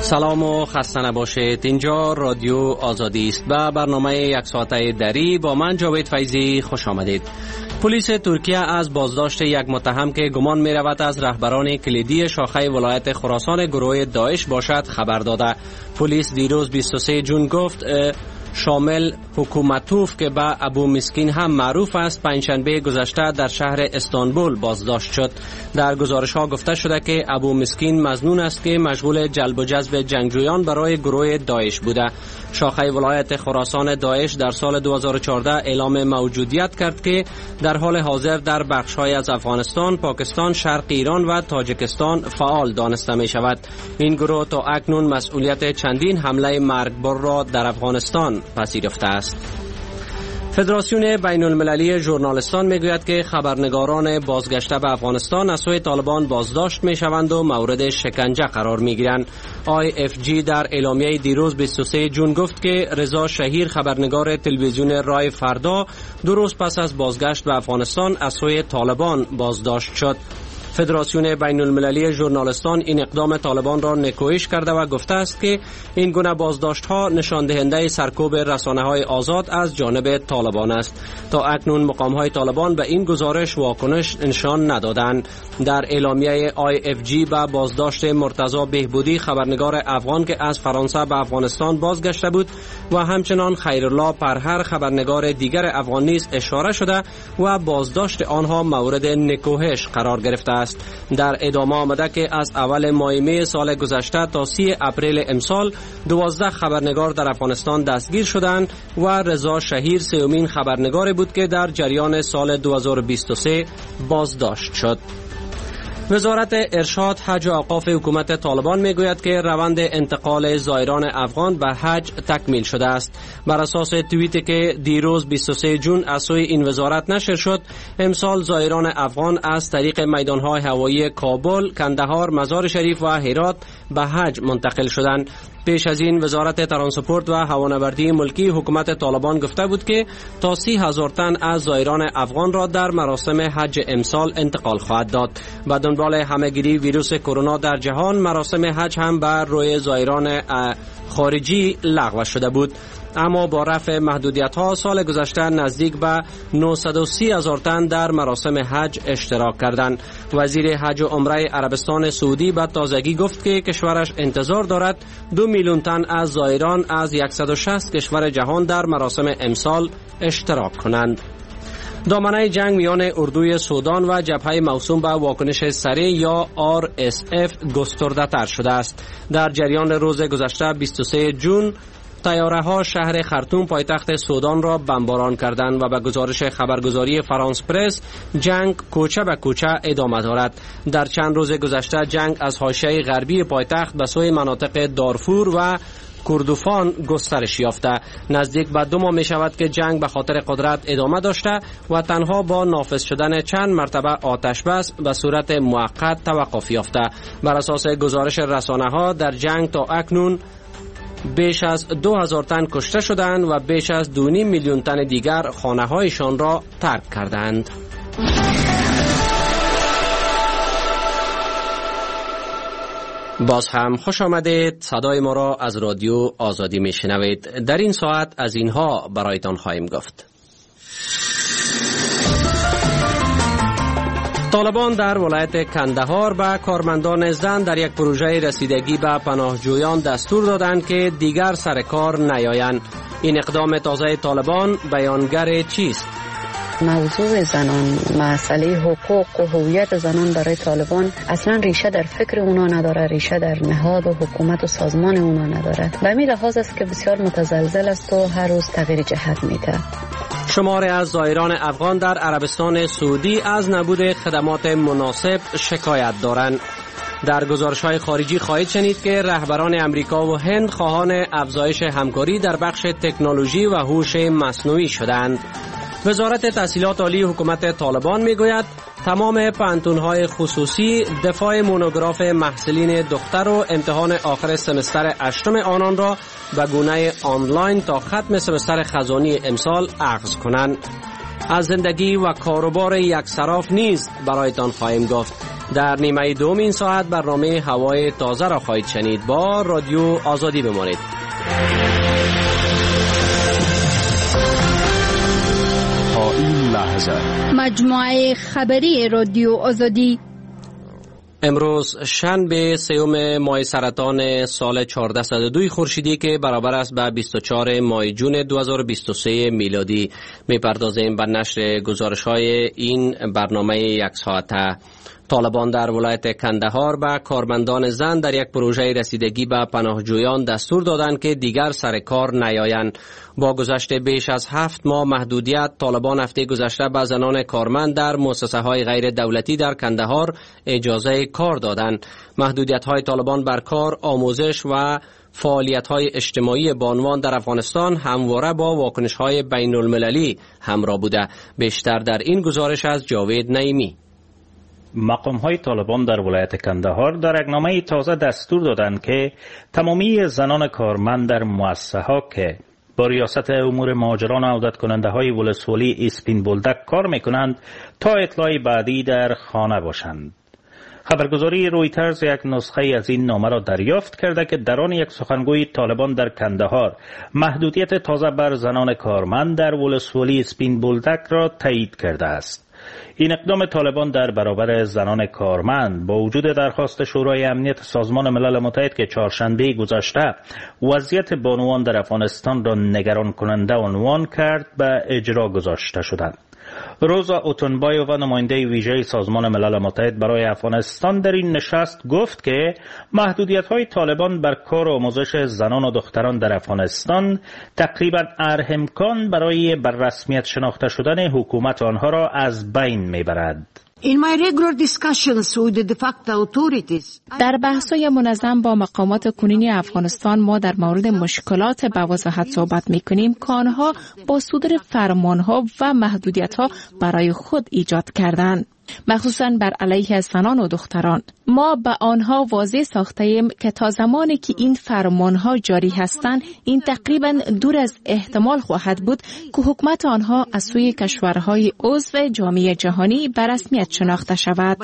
سلام و خسته نباشید. اینجا رادیو آزادی است و برنامه یک ساعته دری با من جاوید فیضی خوش آمدید. پلیس ترکیه از بازداشت یک متهم که گمان می رود از رهبران کلیدی شاخه ولایت خراسان گروه داعش باشد خبر داده. پلیس دیروز 23 جون گفت شامل حکومتوف که به ابو مسکین هم معروف است پنجشنبه گذشته در شهر استانبول بازداشت شد. در گزارش ها گفته شده که ابو مسکین مظنون است که مشغول جلب و جذب جنگجویان برای گروه داعش بوده. شاخه ولایت خراسان داعش در سال 2014 اعلام موجودیت کرد که در حال حاضر در بخش‌های از افغانستان، پاکستان، شرق ایران و تاجیکستان فعال دانسته می شود. این گروه تا اکنون مسئولیت چندین حمله مرگبار را در افغانستان پذیرفته است. فدراسیون بین المللی ژورنالیستان میگوید که خبرنگاران بازگشته به افغانستان از سوی طالبان بازداشت میشوند و مورد شکنجه قرار میگیرند. IFG در اعلامیه دیروز 23 جون گفت که رضا شهیر خبرنگار تلویزیون رای فردا 2 روز پس از بازگشت به افغانستان از سوی طالبان بازداشت شد. فدراسیون بین المللی ژورنالیستان این اقدام طالبان را نکوهش کرده و گفته است که این گونه بازداشت ها نشان دهنده سرکوب رسانه های آزاد از جانب طالبان است. تا اکنون مقام های طالبان به این گزارش واکنش نشان ندادند. در اعلامیه IFG به بازداشت مرتضی بهبودی خبرنگار افغان که از فرانسه به افغانستان بازگشته بود و همچنان خیرالله پرهر خبرنگار دیگر افغان نیز اشاره شده و بازداشت آنها مورد نکوهش قرار گرفته است. در ادامه آمده که از اول ماه می سال گذشته تا 30 اپریل امسال 12 خبرنگار در افغانستان دستگیر شدند و رضا شهیر سومین خبرنگار بود که در جریان سال 2023 بازداشت شد. وزارت ارشاد، حج و اوقاف حکومت طالبان میگوید که روند انتقال زائران افغان به حج تکمیل شده است. بر اساس توییتی که دیروز 23 جون از سوی این وزارت نشر شد، امسال زائران افغان از طریق میدانهای هوایی کابل، کندهار، مزار شریف و هرات به حج منتقل شدند. پیش از این وزارت ترانسپورت و هوانوردی ملکی حکومت طالبان گفته بود که تا 30,000 تن از زائران افغان را در مراسم حج امسال انتقال خواهد داد. به دنبال همهگیری ویروس کرونا در جهان، مراسم حج هم بر روی زائران خارجی لغو شده بود. اما با رفع محدودیت ها سال گذشته نزدیک به 930,000 تن در مراسم حج اشتراک کردند. وزیر حج و عمره عربستان سعودی به تازگی گفت که کشورش انتظار دارد 2 میلیون تن از زائران از 160 کشور جهان در مراسم امسال اشتراک کنند. دامنه جنگ میان اردوی سودان و جبهه موسوم به واکنش سریع یا RSF گسترده تر شده است. در جریان روز گذشته 23 جون طیاره ها شهر خرطوم پایتخت سودان را بمباران کردند و به گزارش خبرگزاری فرانس پرس جنگ کوچه به کوچه ادامه دارد. در چند روز گذشته جنگ از حاشیه غربی پایتخت به سوی مناطق دارفور و کردوفان گسترش یافته. نزدیک به 2 ماه می شود که جنگ به خاطر قدرت ادامه داشته و تنها با نافذ شدن چند مرتبه آتش بس به صورت موقت توقف یافته. بر اساس گزارش رسانه ها در جنگ تا اکنون بیش از 2,000 تن کشته شدند و بیش از 2.5 میلیون تن دیگر خانه‌هایشان را ترک کردند. باز هم خوش آمدید. صدای ما را از رادیو آزادی میشنوید. در این ساعت از اینها برایتان خواهیم گفت. طالبان در ولایت کندهار به کارمندان زن در یک پروژه رسیدگی به پناهجویان دستور دادند که دیگر سر کار نیایند. این اقدام تازه طالبان بیانگر چیست؟ موضوع زنان، مسئله حقوق و هویت زنان برای طالبان اصلا ریشه در فکر اونا نداره، ریشه در نهاد و حکومت و سازمان اونا نداره. به این لحاظ است که بسیار متزلزل است و هر روز تغییر جهت میده. شماری از زائران افغان در عربستان سعودی از نبود خدمات مناسب شکایت دارند. در گزارش‌های خارجی خواهید شنید که رهبران امریکا و هند خواهان افزایش همکاری در بخش تکنولوژی و هوش مصنوعی شدند. وزارت تحصیلات عالی حکومت طالبان میگوید تمام پانتون‌های خصوصی دفاع مونوگراف محصلین دختر و امتحان آخر سمستر 8 آنان را به گونه آنلاین تا ختم سمستر خزانی امسال اخذ کنند. از زندگی و کاروبار یک صراف نیز برایتان خواهیم گفت. در نیمه دوم این ساعت برنامه هوای تازه را خواهید شنید. با رادیو آزادی بمانید. تا این لحظه مجموعه خبری رادیو آزادی. امروز شنبه 3 ماه سرطان سال 1402 خورشیدی که برابر است به 24 ماه جون 2023 میلادی. میپردازیم به نشر گزارش‌های این برنامه یک ساعته. طالبان در ولایت کندهار به کارمندان زن در یک پروژه رسیدگی به پناهجویان دستور دادند که دیگر سر کار نیایند. با گذشت بیش از 7 ماه محدودیت، طالبان هفته گذشته به زنان کارمند در مؤسسه‌های غیر دولتی در کندهار اجازه کار دادند. محدودیت‌های طالبان بر کار، آموزش و فعالیت‌های اجتماعی بانوان در افغانستان همواره با واکنش‌های بین‌المللی همراه بوده. بیشتر در این گزارش از جاوید نعیمی. مقام‌های طالبان در ولایت کندهار در اقنامه تازه دستور دادند که تمامی زنان کارمند در مؤسسه‌ها که با ریاست امور مهاجران و عودت کننده های ولسوالی اسپین بولدک کار میکنند تا اطلاع بعدی در خانه باشند. خبرگزاری رویترز یک نسخه از این نامه را دریافت کرده که در آن یک سخنگوی طالبان در کندهار محدودیت تازه بر زنان کارمند در ولسوالی اسپین بولدک را تایید کرده است. این اقدام طالبان در برابر زنان کارمند با وجود درخواست شورای امنیت سازمان ملل متحد که چهارشنبه گذشته وضعیت بانوان در افغانستان را نگران کننده عنوان کرد به اجرا گذاشته شدند. روزا اوتنبایووا نماینده ویژه سازمان ملل متحد برای افغانستان در این نشست گفت که محدودیت‌های طالبان بر کار و آموزش زنان و دختران در افغانستان تقریباً هر برای بر رسمیت شناخته شدن حکومت آنها را از بین میبرد. در بحث‌های منظم با مقامات کنونی افغانستان ما در مورد مشکلات به وضاحت صحبت می‌کنیم که آنها با صدور فرمان‌ها و محدودیت‌ها برای خود ایجاد کردند، مخصوصاً بر علیه زنان و دختران. ما به آنها واضح ساخته‌ایم که تا زمانی که این فرمان‌ها جاری هستند، این تقریباً دور از احتمال خواهد بود که حکومت آنها از سوی کشورهای عضو جامعه جهانی به رسمیت شناخته شود.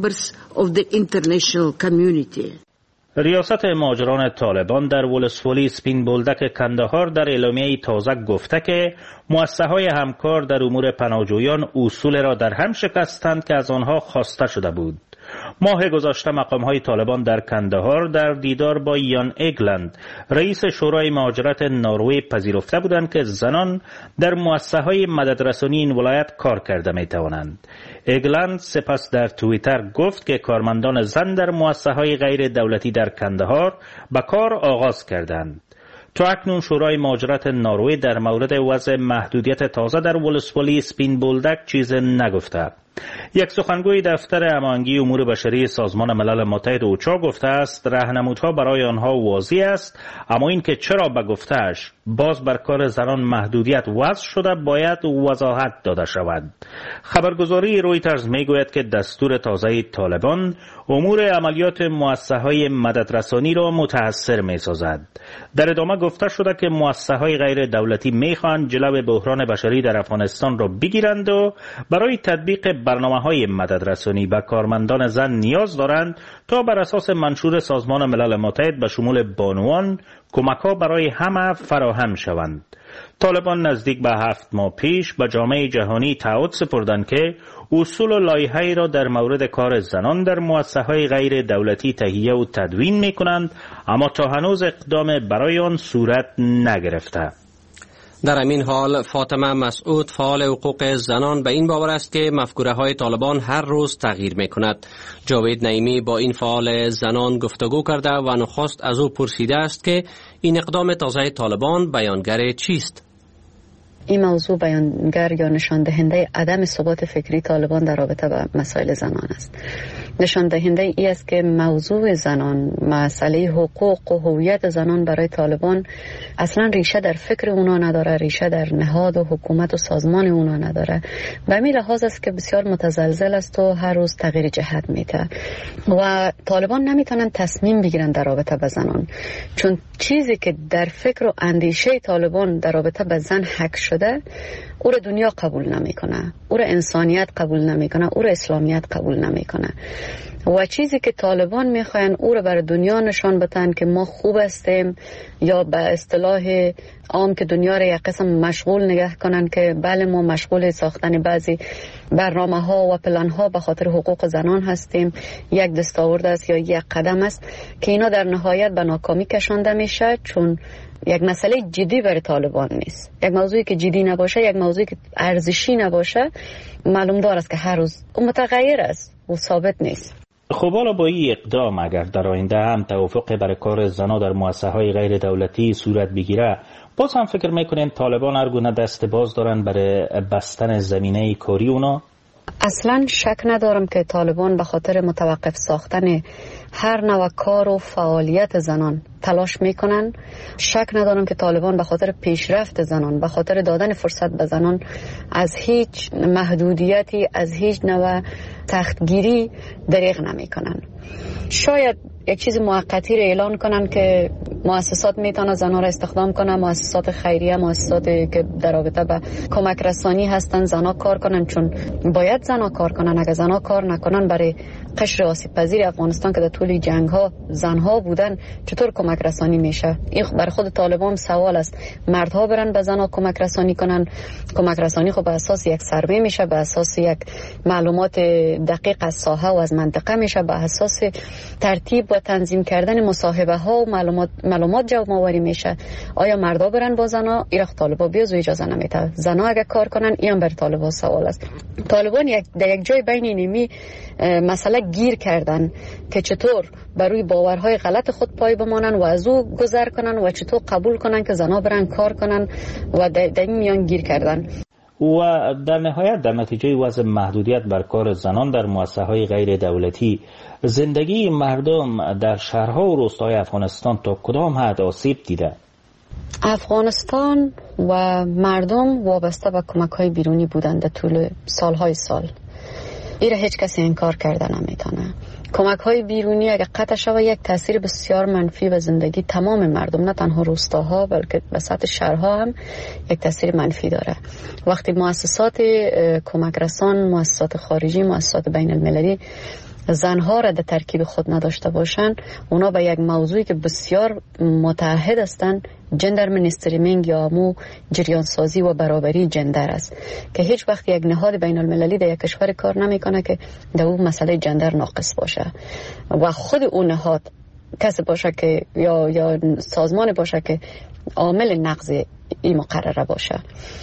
ریاست مهاجران طالبان در ولسوالی اسپین بولدک کندهار در اعلامیه تازه گفته که مؤسسه‌های همکار در امور پناهجویان اصول را در هم شکستند که از آنها خواسته شده بود. ماه گذشته مقام‌های طالبان در کندهار در دیدار با یان اگلند رئیس شورای مهاجرت نروژ پذیرفته بودند که زنان در مؤسسه‌های مددرسانی این ولایت کار کرده می‌توانند. اگلند سپس در توییتر گفت که کارمندان زن در مؤسسه‌های غیر دولتی در کندهار به کار آغاز کردند. تا اکنون شورای مهاجرت نروژ در مورد وضع محدودیت تازه در ولسوالی اسپین بولدک چیز نگفته. یک سخنگوی دفتر هماهنگی امور بشری سازمان ملل متحد اوچا گفته است راهنمودها برای آنها واضح است، اما این که چرا به گفته‌اش باز بر کار زنان محدودیت وضع شده باید وضاحت داده شود. خبرگزاری رویترز میگوید که دستور تازه طالبان امور عملیات مؤسسه‌های مددرسانی را متأثر می‌سازد. در ادامه گفته شده که مؤسسه‌های غیر دولتی می‌خواهند جلوی بحران بشری در افغانستان را بگیرند و برای تطبیق برنامه‌های مددرسانی به کارمندان زن نیاز دارند تا بر اساس منشور سازمان ملل متحد به شمول بانوان کمک‌ها برای همه فراهم شوند. طالبان نزدیک به 7 ماه پیش به جامعه جهانی تعهد سپردند که اصول و لایحه‌ای را در مورد کار زنان در مؤسسه‌های غیر دولتی تهیه و تدوین می‌کنند، اما تا هنوز اقدام برای آن صورت نگرفته. در همین حال فاطمه مسعود فعال حقوق زنان به این باور است که مفکوره‌های طالبان هر روز تغییر می‌کند. جاوید نعیمی با این فعال زنان گفتگو کرده و نخست از او پرسیده است که این اقدام تازه طالبان بیانگر چیست؟ این موضوع بیانگر یا نشان دهنده عدم ثبات فکری طالبان در رابطه با مسائل زنان است. نشان دهنده ای است که موضوع زنان، مسئله حقوق و هویت زنان برای طالبان اصلا ریشه در فکر اونا نداره، ریشه در نهاد و حکومت و سازمان اونا نداره. به همین لحاظ است که بسیار متزلزل است و هر روز تغییر جهت میده و طالبان نمیتونن تصمیم بگیرن در رابطه با زنان، چون چیزی که در فکر و اندیشه طالبان در رابطه با زن حک شده او را دنیا قبول نمیکنه، او را انسانیت قبول نمیکنه، او را اسلامیت قبول نمیکنه. و چیزی که طالبان میخواین او را برای دنیا نشان بدن که ما خوب هستیم، یا به اصطلاح عام که دنیا را یک قسم مشغول نگه کنن که بله ما مشغول ساختن بعضی برنامه ها و پلان ها به خاطر حقوق زنان هستیم، یک دستاورد است یا یک قدم است، که اینا در نهایت به ناکامی کشانده میشه، چون یک مسئله جدی برای طالبان نیست. یک موضوعی که جدی نباشه، یک موضوعی که ارزشی نباشه، معلوم دار است که هر روز اون متغیر است و ثابت نیست. خب حالا با این اقدام اگر در آینده هم توافق برای کار زنان در مؤسسه‌های غیر دولتی صورت بگیره، باز هم فکر میکنین طالبان هر گونه دست باز دارن برای بستن زمینه کاری اونا؟ اصلا شک ندارم که طالبان به خاطر متوقف ساختن هر نوع کار و فعالیت زنان تلاش میکنن. شک ندارم که طالبان به خاطر پیشرفت زنان، به خاطر دادن فرصت به زنان، از هیچ محدودیتی، از هیچ نوع تختگیری دریغ نمیکنن. شاید یک چیز موقتی را اعلان کنن که مؤسسات میتونه زنان را استخدام کنن، مؤسسات خیریه، مؤسساتی که در رابطه با کمک رسانی هستن زنها کار کنن، چون باید زنها کار کنن. اگر زنها کار نکنن برای قشر آسیب پذیر افغانستان که در طول جنگ ها زنها بودن چطور کمک رسانی میشه؟ این برای خود طالبان سوال است. مردها برن به زنها کمک رسانی کنن، کمک رسانی خب به اساس یک سروی میشه، به اساس یک معلومات دقیق از ساحه و از منطقه میشه، به اساس ترتیب و تنظیم کردن مصاحبه ها و معلومات جواب آوری میشه. آیا مردا برن با زنا؟ ایرخ طالبا بیاز و اجازه نمیده. زنا اگه کار کنن این بر طالبا سوال است. طالبان در یک جای بین اینمی مسئله گیر کردن که چطور بر روی باورهای غلط خود پای بمانن و از او گذر کنن و چطور قبول کنن که زنا برن کار کنن و در این میان گیر کردن. و در نهایت در نتیجه وضع محدودیت بر کار زنان در مؤسسه‌های غیر دولتی، زندگی مردم در شهرها و روستاهای افغانستان تا کدام حد آسیب دیده؟ افغانستان و مردم وابسته به کمک‌های بیرونی بودند در طول سالهای سال. این را هیچ کسی انکار کرده نمیتونه. کمک‌های بیرونی اگر قطع شود یک تاثیر بسیار منفی به زندگی تمام مردم، نه تنها روستاها بلکه به سطح شهرها هم یک تاثیر منفی داره. وقتی مؤسسات کمک رسان، مؤسسات خارجی، مؤسسات بین المللی زنها را در ترکیب خود نداشته باشند، اونا به یک موضوعی که بسیار متعهد هستند، جندر مینستریمینگ یا مو جریان سازی و برابری جندر است، که هیچ وقت یک نهاد بین المللی در یک کشور کار نمیکنه که در اون مسئله جندر ناقص باشه و خود اون نهاد کسی باشه که یا سازمان باشه که عامل نقض این مقرره باشه.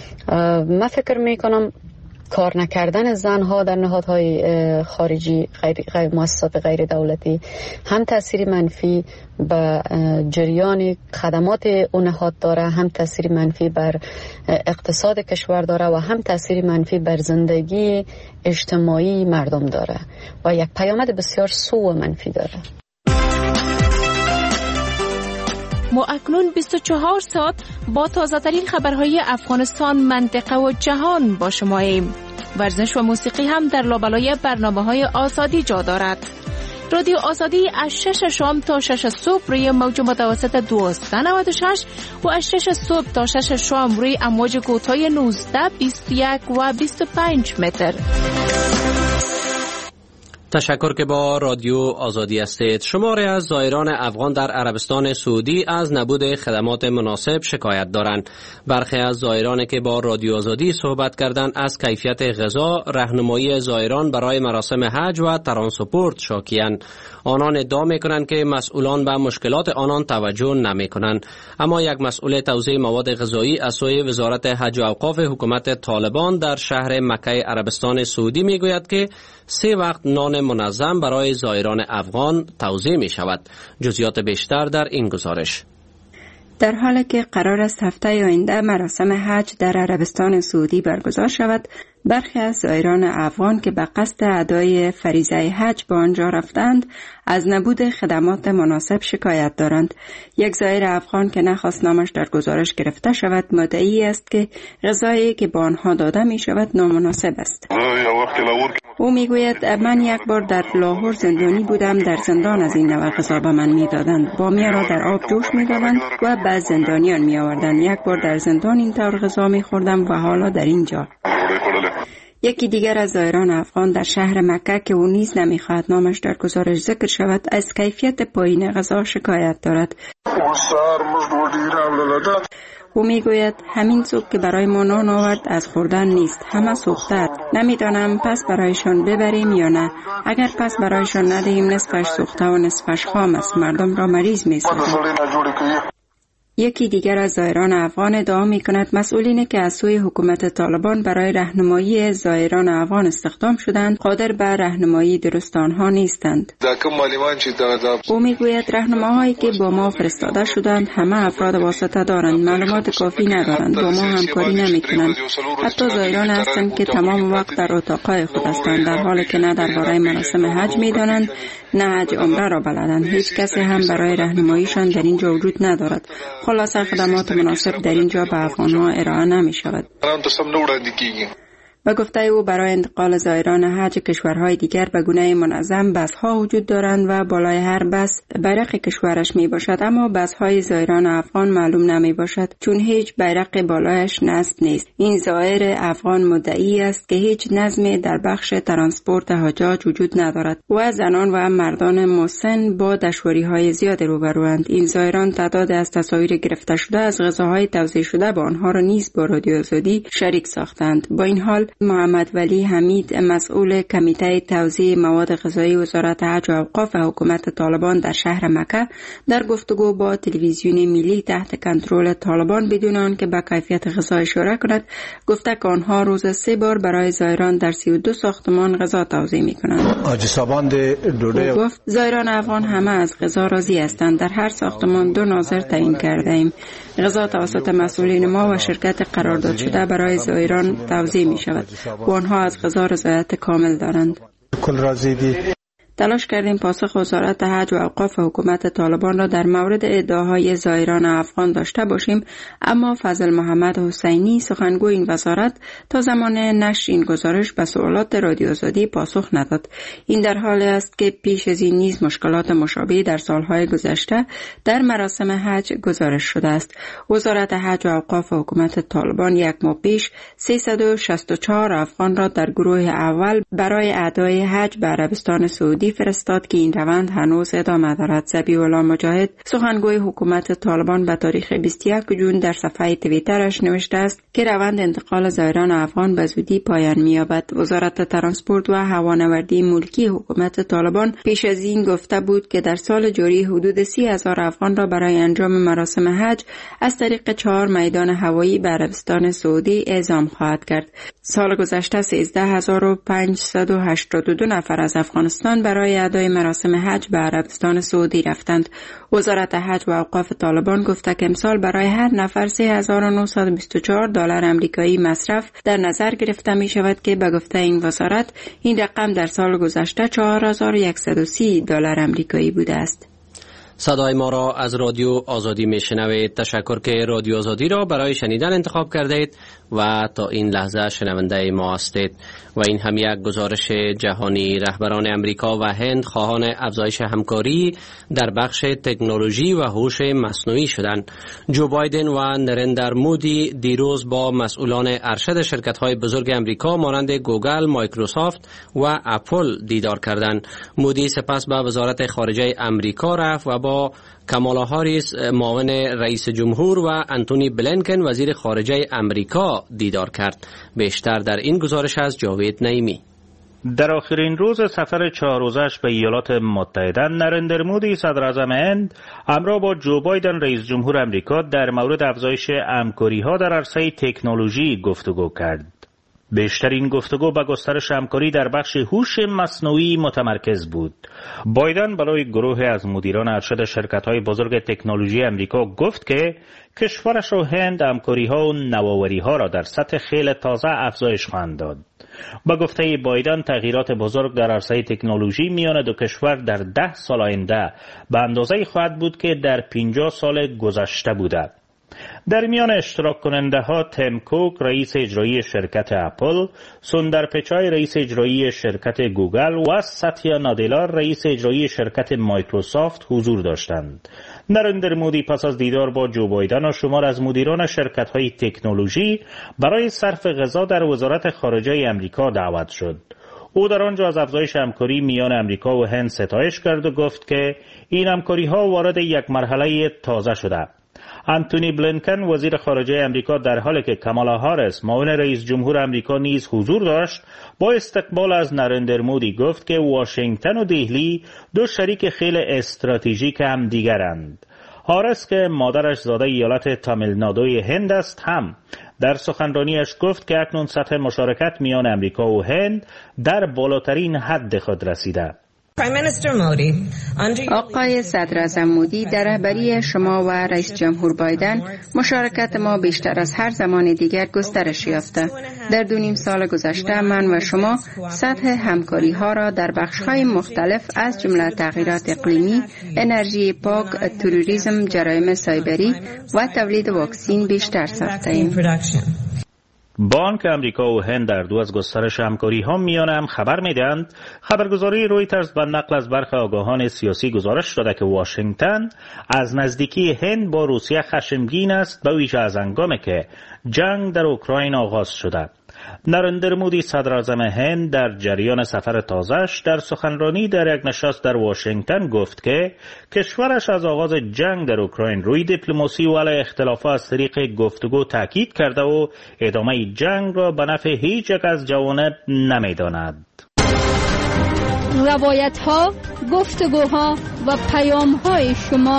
من فکر میکنم کار نکردن زنها در نهادهای خارجی، مؤسسات غیر دولتی، هم تأثیر منفی به جریان خدمات اون نهاد داره، هم تأثیر منفی بر اقتصاد کشور داره و هم تأثیر منفی بر زندگی اجتماعی مردم داره و یک پیامد بسیار سو و منفی داره. ما اکنون 24 ساعت با تازه‌ترین خبرهای افغانستان، منطقه و جهان با شماییم. ورزش و موسیقی هم در لابلای برنامه‌های آزادی جا دارد. رادیو آزادی از 6 شام تا 6 صبح روی موج متوسط 1296 و از 6 صبح تا 6 شام روی امواج کوتاه 19، 21 و 25 متر. تشکر که با رادیو آزادی هستید. شماری از زائران افغان در عربستان سعودی از نبود خدمات مناسب شکایت دارند. برخی از زائرانی که با رادیو آزادی صحبت کردند از کیفیت غذا، راهنمایی زائران برای مراسم حج و ترانسپورت شاکی‌اند. آنان ادعا می‌کنند که مسئولان به مشکلات آنان توجه نمی‌کنند. اما یک مسئول توزیع مواد غذایی از سوی وزارت حج و اوقاف حکومت طالبان در شهر مکه عربستان سعودی می‌گوید که 3 وقت نان منظم برای زائران افغان توزیع می شود. جزئیات بیشتر در این گزارش. در حالی که قرار است هفته آینده مراسم حج در عربستان سعودی برگزار شود، برخی از زائران افغان که به قصد ادای فریضه حج به آنجا رفتند از نبود خدمات مناسب شکایت دارند. یک زائر افغان که نخواست نامش در گزارش گرفته شود مدعی است که غذایی که به آنها داده می شود نامناسب است. او می گوید من یک بار در لاهور زندانی بودم، در زندان از این نوع غذا به من می دادند. بامیه را در آب جوش می دادند و بعد زندانیان می آوردند. یک بار در زندان این طور غذا می خوردم و حالا در اینجا. یکی دیگر از زائران افغان در شهر مکه که او نیز نمیخواهد نامش در گزارش ذکر شود از کیفیت پایین غذا شکایت دارد. او میگوید همین صبح که برای ما نان آورد از خوردن نیست، همه سوخته است. نمیدانم پس برایشان ببریم یا نه. اگر پس برایشان ندهیم نصفش سوخته و نصفش خام است، مردم را مریض می‌سازد. یکی دیگر از زائران افغان ادعا می‌کند مسئولینی که از سوی حکومت طالبان برای راهنمایی زائران افغان استخدام شدند قادر به راهنمایی درست آنها نیستند. او میگوید راهنماهایی که با ما فرستاده شدند همه افراد واسطه دارند، معلومات کافی ندارند، با ما همکاری نمی‌کنند. حتی زائران هستند که تمام وقت در اتاقهای خود هستند، در حالی که نه درباره مراسم حج می‌دانند نه حج عمره را بلدند. هیچ کسی هم برای راهنماییشان در اینجا وجود ندارد. خلاصه خدمات مناسب در اینجا به افغان‌ها ارائه نمی شود. و گفته او برای انتقال زائران حج کشورهای دیگر به گونه منظم بس‌ها وجود دارند و بالای هر بس بیرق کشورش می باشد، اما بس‌های زائران افغان معلوم نمی باشد چون هیچ بیرق بالایش نصب نیست. این زائر افغان مدعی است که هیچ نظمی در بخش ترانسپورت حجاج وجود ندارد و زنان و مردان مسن با دشواری‌های زیاد روبروند. این زائران تعداد از تصاویر گرفته شده از غذاهای توزیع شده به آنها را نیز با رادیو آزادی شریک ساختند. با این حال محمد ولی حمید مسئول کمیته توزیع مواد غذایی وزارت حج و اوقاف حکومت طالبان در شهر مکه در گفتگو با تلویزیون ملی تحت کنترل طالبان بدون آنکه به کیفیت غذا اشاره کند گفته که آنها روز 3 بار برای زائران در 32 ساختمان غذا توزیع می‌کنند. او گفت زائران افغان همه از غذا راضی هستند. در هر ساختمان 2 ناظر تعیین کرده ایم. غذا توسط مسئولین ما و شرکت قرارداد شده برای زائران توزیع می شود و آنها از غذا رضایت کامل دارند. تلاش کردیم پاسخ وزارت حج و اوقاف حکومت طالبان را در مورد ادعاهای زائران افغان داشته باشیم، اما فضل محمد حسینی سخنگوی این وزارت تا زمان نشر این گزارش به سوالات رادیو آزادی پاسخ نداد. این در حالی است که پیش از این نیز مشکلات مشابهی در سالهای گذشته در مراسم حج گزارش شده است. وزارت حج و اوقاف حکومت طالبان یک ماه پیش 364 افغان را در گروه اول برای ادای حج به عربستان سعودی فرستاد که این روند هنوز ادامه دارد. ذبیح الله مجاهد سخنگوی حکومت طالبان به تاریخ 21 جون در صفحه توییترش نوشته است که روند انتقال زائران افغان به زودی پایان می‌یابد. وزارت ترانسپورت و هوانوردی ملکی حکومت طالبان پیش از این گفته بود که در سال جاری حدود 30,000 افغان را برای انجام مراسم حج از طریق 4 میدان هوایی به عربستان سعودی اعزام خواهد کرد. سال گذشته 13,582 نفر از افغانستان برای ادای مراسم حج به عربستان سعودی رفتند. وزارت حج و اوقاف طالبان گفته که امسال برای هر نفر 3,924 دلار آمریکایی مصرف در نظر گرفته می شود که به گفته این وزارت این رقم در سال گذشته 4,130 دلار آمریکایی بوده است. صدای ما را از رادیو آزادی میشنوید. تشکر که رادیو آزادی را برای شنیدن انتخاب کردید و تا این لحظه شنونده ما هستید. و این هم یک گزارش جهانی. رهبران امریکا و هند خواهان افزایش همکاری در بخش تکنولوژی و هوش مصنوعی شدند. جو بایدن و نریندر مودی دیروز با مسئولان ارشد شرکت‌های بزرگ امریکا مانند گوگل، مایکروسافت و اپل دیدار کردند. مودی سپس به وزارت خارجه امریکا رفت و با کامالا هاریس معاون رئیس جمهور و انتونی بلینکن وزیر خارجه امریکا دیدار کرد. بیشتر در این گزارش از جاوید نعیمی. در آخرین روز سفر 4 روزش به ایالات متحده، نریندر مودی صدر اعظم هند همراه با جو بایدن رئیس جمهور امریکا در مورد افزایش همکاری‌ها در عرصه تکنولوژی گفتگو کرد. بیشترین گفتگو به گسترش همکاری در بخش هوش مصنوعی متمرکز بود. بایدن برای گروه از مدیران ارشد شرکت‌های بزرگ تکنولوژی امریکا گفت که کشورش و هند همکاری‌ها و نوآوری‌ها را در سطح خیلی تازه افزایش خواهند داد. با گفته بایدن تغییرات بزرگ در عرصه تکنولوژی میان دو کشور در 10 سال آینده به اندازه‌ای خواهد بود که در 50 سال گذشته بوده. در میان اشتراک کننده ها تیم کوک رئیس اجرایی شرکت اپل، سوندر پیچای رئیس اجرایی شرکت گوگل و ساتیا نادلا رئیس اجرایی شرکت مایکروسافت حضور داشتند. نریندر مودی پس از دیدار با جو بایدن و شمار از مدیران شرکت های تکنولوژی برای صرف غذا در وزارت خارجه امریکا دعوت شد. او در آنجا از افزایش همکاری میان امریکا و هند ستایش کرد و گفت که این همکاری ها وارد یک مرحله تازه شده. انتونی بلینکن وزیر خارجه امریکا در حالی که کامالا هاریس معاون رئیس جمهور امریکا نیز حضور داشت با استقبال از نریندر مودی گفت که واشنگتن و دهلی دو شریک خیلی استراتژیک هم دیگرند. هاریس که مادرش زاده ایالت تامیل نادوی هند است هم در سخنرانیش گفت که اکنون سطح مشارکت میان امریکا و هند در بالاترین حد خود رسیده. آقای صدراعظم مودی، در رهبری شما و رئیس جمهور بایدن مشارکت ما بیشتر از هر زمان دیگر گسترش یافته. در 2.5 سال گذشته من و شما سطح همکاری ها را در بخش های مختلف از جمله تغییرات اقلیمی، انرژی پاک، تروریسم، جرایم سایبری و تولید واکسین بیشتر ساخته‌ایم. بانک امریکا و هند در دو از گسترش همکاری ها میان هم خبر میدهند. خبرگزاری رویترز به نقل از برخی آگاهان سیاسی گزارش داده که واشنگتن از نزدیکی هند با روسیه خشمگین است، به ویژه از هنگامی که جنگ در اوکراین آغاز شده. نریندر مودی صدراعظم هند در جریان سفر تازه‌اش در سخنرانی در یک نشست در واشنگتن گفت که کشورش از آغاز جنگ در اوکراین روی دیپلماسی و علیه اختلافات از طریق گفتگو تاکید کرده و ادامه جنگ را به نفع هیچ یک از جوانب نمی‌داند. روایت‌ها، گفتگوها و پیام‌های شما.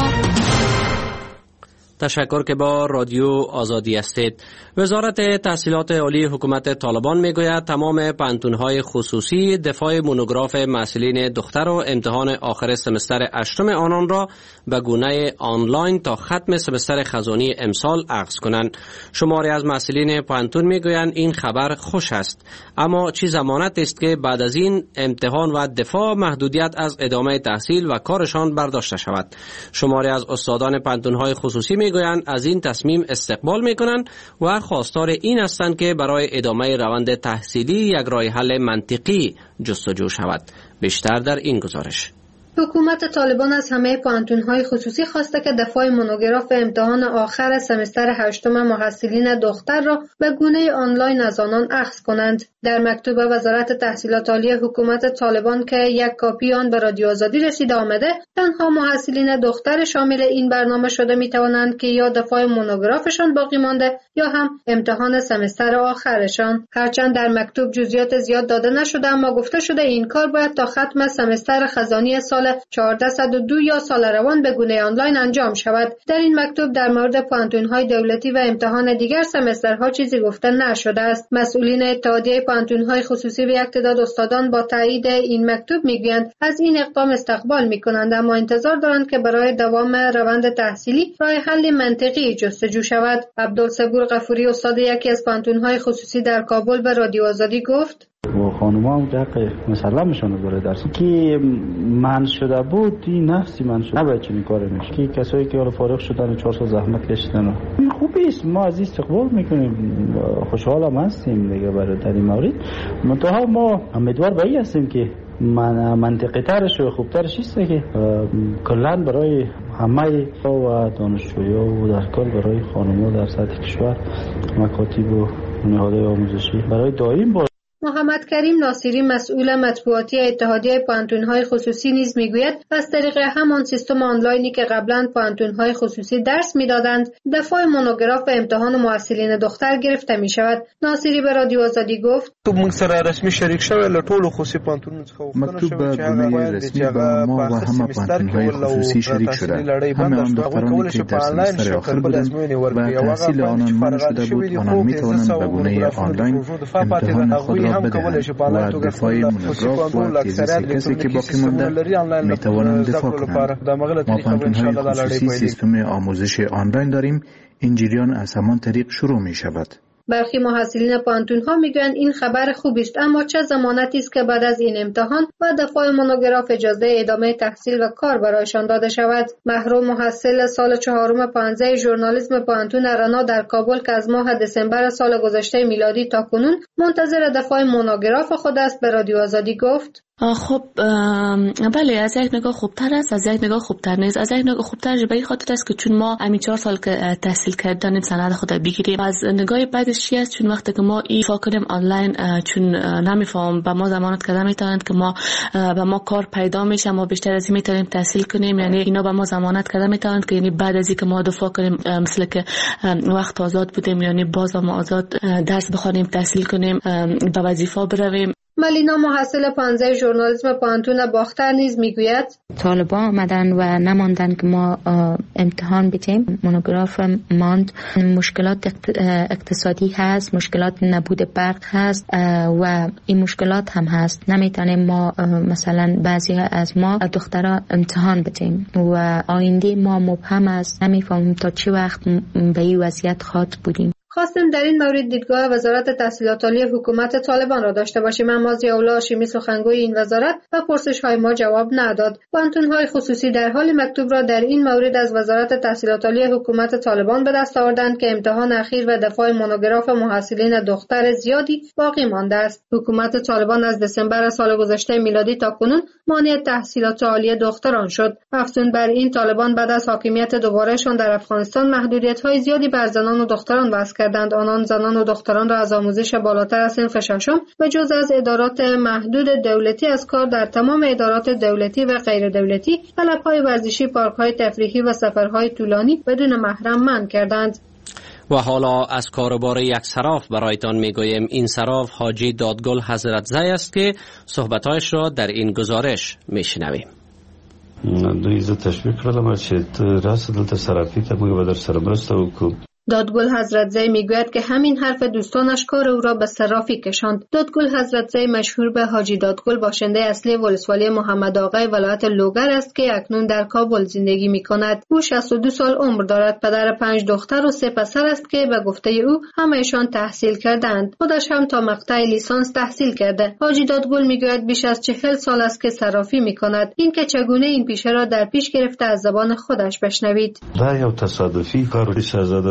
تشکر که با رادیو آزادی هستید. وزارت تحصیلات عالی حکومت طالبان میگوید تمام پانتون‌های خصوصی دفاع مونوگراف محصلین دختر و امتحان آخر سمستر 8 آنان را به گونه آنلاین تا ختم سمستر خزانی امسال اخذ کنند. شماری از محصلین پانتون میگویند این خبر خوش است، اما چه ضمانت است که بعد از این امتحان و دفاع محدودیت از ادامه تحصیل و کارشان برداشته شود؟ شماری از استادان پانتون‌های خصوصی میگویند از این تصمیم استقبال میکنند و خواستار این هستند که برای ادامه روند تحصیلی یک راه حل منطقی جستجو شود. بیشتر در این گزارش. حکومت طالبان از همه پانتون‌های خصوصی خواسته که دفاع مونوگراف امتحان آخر سمستر 8 محصلین دختر را به گونه آنلاین از آنان اخذ کنند. در مکتوب وزارت تحصیلات عالی حکومت طالبان که یک کاپی آن به رادیو آزادی رسیده آمده، تنها محصلین دختر شامل این برنامه شده می‌توانند که یا دفاع مونوگرافشان باقی مانده یا هم امتحان سمستر آخرشان. هرچند در مکتوب جزئیات زیاد داده نشده، اما گفته شده این کار باید تا ختم سمستر خزانی سال 1402 یا سال روان به گونه آنلاین انجام شود. در این مکتوب در مورد پانتون‌های دولتی و امتحان دیگر سمسترها چیزی گفته نشده است. مسئولین اتحادیه پانتون‌های خصوصی و یک تعداد استادان با تایید این مکتوب میگویند از این اقدام استقبال می‌کنند، اما انتظار دارند که برای دوام روند تحصیلی راه حل منطقی جستجو شود. عبدالصبور غفوری استاد یکی از پانتون‌های خصوصی در کابل به رادیو آزادی گفت: و خانوما اونجا حق مسلمشون برای درس که من شده بود، این نفسی من شده نباید چنین کار میشه که کسایی که حالا فارغ شدن و 4 سال زحمت کشیدن این خوبی است، ما از استقبال میکنیم، خوشحال هم هستیم دیگه برای در این مورد. منتها ما امیدوار به این هستیم که منطقی ترش و خوبترش است که کلا برای همه و دانشجویا و در کل برای خانوما در سطح کشور مکاتب و نهادهای آموزشی برای دایم با محمد کریم ناصری مسئول مطبوعاتی اتحادیه پوهنتون‌های خصوصی نیز میگوید از طریق همان سیستم آنلاینی که قبلا پوهنتون‌های خصوصی درس میدادند دفعه مونوگراف و امتحان محصلین دختر گرفته می شود. ناصری به رادیو آزادی گفت موږ سره رسمي شریک شوی له ټولو خصوصي پوهنتونونو څخه مکتوب به گونه رسمی با ما و همه پوهنتون‌های خصوصی شریک شده. همه آن دخترانی که در سمستر آخر بودند و تحصیل آنان منع شده بود آنان می توانند به گونه آنلاین امتحان خود را بدهند و دفاع مونوگراف و تزیست کسی که باقی مانده می توانند دفاع کنند. ما پوهنتون‌های خصوصی سیستم آموزش آنلاین داریم. این جریان از همان طریق شروع می شود. برخی محصلین پوهنتون‌ها میگویند این خبر خوبی است، اما چه ضمانتی است که بعد از این امتحان و دفاع مونوگراف اجازه ادامه تحصیل و کار برایشان داده شود؟ محروم محصل سال 4 پانزه ژورنالیسم پوهنتون رنا در کابل که از ماه دسامبر سال گذشته میلادی تا کنون منتظر دفاع مونوگراف خود است به رادیو آزادی گفت: خب بله، از یک نگاه خوبتر است، از یک نگاه خوبتر نیست. از یک نگاه خوبتر به این خاطر است که چون ما همین 4 سال که تحصیل کردن سند خود بگیریم. از نگاه بعدش چی است؟ چون وقتی که ما این فاکریم آنلاین چون نمیفهم به ما ضمانت کردن میتونند که ما به ما کار پیدا میشه، ما بیشتر از این میتونیم تحصیل کنیم. یعنی اینا به ما ضمانت کردن میتونند که یعنی بعد از اینکه ما دفاع کنیم مثل که وقت آزاد بودیم، یعنی باز ما آزاد درس بخونیم، تحصیل کنیم، به وظیفه برویم. ملینا محصل 15 ژورنالیسم پوهنتون باختر نیز میگوید: طالبان آمدن و نماندن که ما امتحان بدیم. مونوگراف ماند. مشکلات اقتصادی هست، مشکلات نبود برق هست و این مشکلات هم هست. نمیتونیم ما مثلا بعضی از ما دخترها امتحان بدیم و آینده ما مبهم است. نمیفهمیم تا چه وقت به این وضعیت خواهد بودیم. خواستیم در این مورد دیدگاه وزارت تحصیلات عالی حکومت طالبان را داشته باشیم، اما ضیاءالله هاشمی سخنگوی این وزارت و پرسش‌های ما جواب نداد. پوهنتون‌های خصوصی در حال مکتوب را در این مورد از وزارت تحصیلات عالی حکومت طالبان به دست آوردند که امتحان اخیر و دفاع مونوگراف محصلین دختر زیادی باقی مانده است. حکومت طالبان از دسامبر سال گذشته میلادی تا کنون مانع تحصیلات عالی دختران شد. افزون بر این، طالبان بعد از حاکمیت دوبارهشان در افغانستان محدودیت‌های زیادی بر زنان و دختران وضع کردند. آنان زنان و دختران را از آموزش بالاتر از صنف ششم و جز از ادارات محدود دولتی از کار در تمام ادارات دولتی و غیر دولتی، کلب‌های ورزشی، پارک‌های تفریحی و سفرهای طولانی بدون محرم منع کردند. و حالا از کاروبار یک صراف برایتان میگویم. این صراف حاجی دادگل حضرت زی است که صحبتایش را در این گزارش میشنویم. دوی زه تشویق کردم چې راسه دلته صرافی ته موږ به در سره مرسته وکړو. دادگل حضرت زی میگوید که همین حرف دوستانش کار او را به صرافی کشاند. دادگل حضرت زی مشهور به حاجی دادگل باشنده اصلی ولسوالی محمد آقای ولایت لوگر است که اکنون در کابل زندگی میکند. او 62 سال عمر دارد. پدر 5 دختر و 3 پسر است که به گفته او همه‌شان تحصیل کردند. خودش هم تا مقطع لیسانس تحصیل کرده. حاجی دادگل میگوید بیش از 40 سال است که صرافی میکند. این که چگونه این پیشه را در پیش گرفته از زبان خودش بشنوید. دا یو تصادفی کار شاهزاده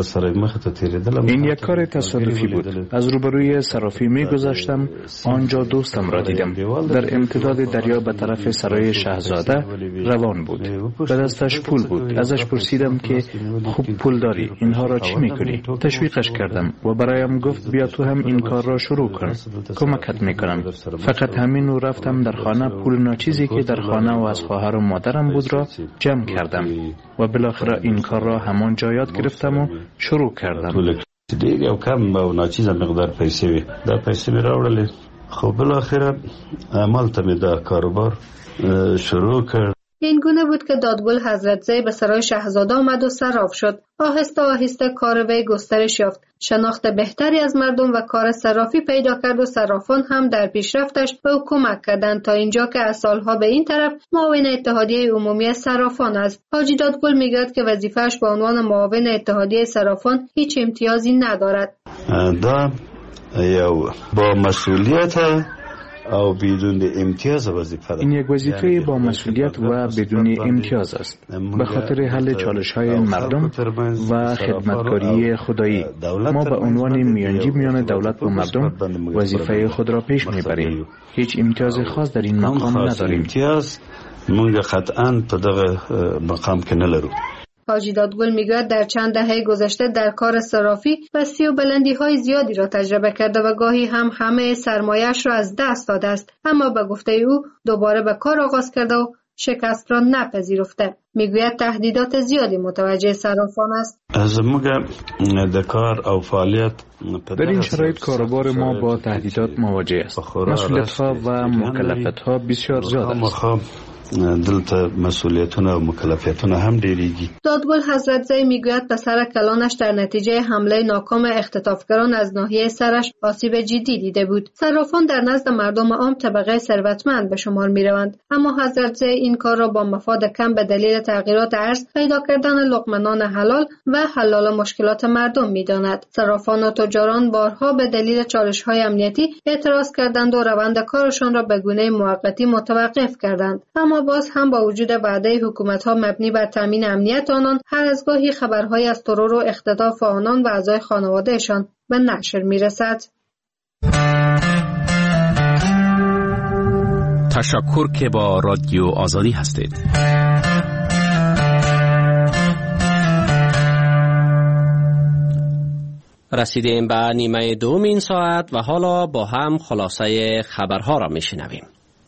این یک کار تصادفی بود. از روبروی صرافی می گذشتم، آنجا دوستم را دیدم. در امتداد دریا به طرف سرای شاهزاده روان بود. به دستش پول بود. ازش پرسیدم که خوب پول داری، اینها را چی میکنی؟ تشویقش کردم و برایم گفت بیا تو هم این کار را شروع کن، کمکت میکنم. فقط همین رو رفتم در خانه، پول ناچیزی که در خانه و از خواهر و مادرم بود را جمع کردم و بالاخره این کار را همان جا یاد گرفتم و شروع کردم. دیگه او کم و ناچیز مقدار پیسې وي، دا پیسې مې راوړلې. خو بالاخره عملته مې دا کاروبار شروع کرد. این گونه بود که دادگل حضرت زی به سرای شاهزاده آمد و صراف شد. آهسته آهسته کار وی گسترش یافت. شناخت بهتری از مردم و کار صرافی پیدا کرد و صرافان هم در پیشرفتش به او کمک کردند تا اینجا که از سالها به این طرف معاون اتحادیه عمومی صرافان است. حاجی دادگل میگوید که وظیفه‌اش به عنوان معاون اتحادیه صرافان هیچ امتیازی ندارد. دا یو با مسئولیت او بدون امتیاز وظیفه. این یک وظیفه با مسئولیت و بدون امتیاز است، به خاطر حل چالش‌های مردم و خدمتکاری خدایی. ما به عنوان میانجی میان دولت و مردم وظیفه خود را پیش میبریم. هیچ امتیاز خاص در این مقام نداریم. امتیاز موږ قطعاً په دغه مقام کې نه لرو. حاجی دادگل میگوید در چند دهه گذشته در کار صرافی پستی و بلندی های زیادی را تجربه کرده و گاهی هم همه سرمایه‌اش را از دست داده است، اما به گفته او دوباره به کار آغاز کرده و شکست را نپذیرفته. میگوید تهدیدات زیادی متوجه صرافان است. از موږ د کار او فعالیت در این شرایط کاروبار ما با تهدیدات مواجه است. مسئولیت‌ها و مکلفیت‌ها بسیار زیاد است. دلته مسئولیتونه و مکلفیتونه هم ډیریږي. دادگل حضرتزی میگوید پسر کلانش در نتیجه حمله ناکام اختطافگران از ناحیه سرش آسیب جدی دیده بود. صرافان در نزد مردم عام طبقه ثروتمند به شمار میروند، اما حضرتزی این کار را با مفاد کم به دلیل تغییرات ارز، پیدا کردن لقمه نان حلال و حل مشکلات مردم میداند. صرافان و تجاران بارها به دلیل چالش‌های امنیتی اعتراض کردند و روند کارشان را به گونه موقتی متوقف کردند، اما باز هم با وجود وعده حکومت‌ها مبنی بر تامین امنیت آنان، هر از گاهی خبرهای از ترور و اختطاف آنان و اعضای خانوادهشان به نشر می‌رسد. تشکر که با رادیو آزادی هستید. رسیدیم به نیمه دوم این ساعت و حالا با هم خلاصه خبرها را میشنویم.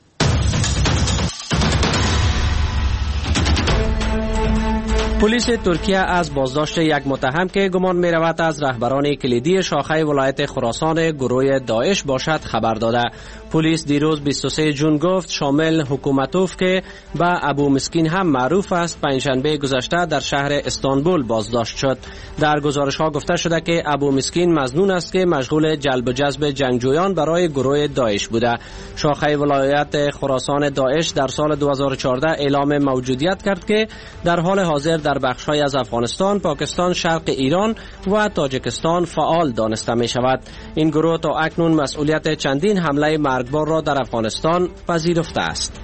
پلیس ترکیه از بازداشت یک متهم که گمان می رود از رهبران کلیدی شاخه ولایت خراسان گروه داعش باشد خبر داده. پلیس دیروز 23 جون گفت شامل حکومتوف که به ابو مسکین هم معروف است پنجشنبه گذشته در شهر استانبول بازداشت شد. در گزارش ها گفته شده که ابو مسکین مظنون است که مشغول جلب و جذب جنگجویان برای گروه داعش بوده. شاخه ولایت خراسان داعش در سال 2014 اعلام موجودیت کرد که در حال حاضر در بخش‌های از افغانستان، پاکستان، شرق ایران و تاجیکستان فعال دانسته می شود. این گروه تا اکنون مسئولیت چندین حمله مرگبار را در افغانستان پذیرفته است.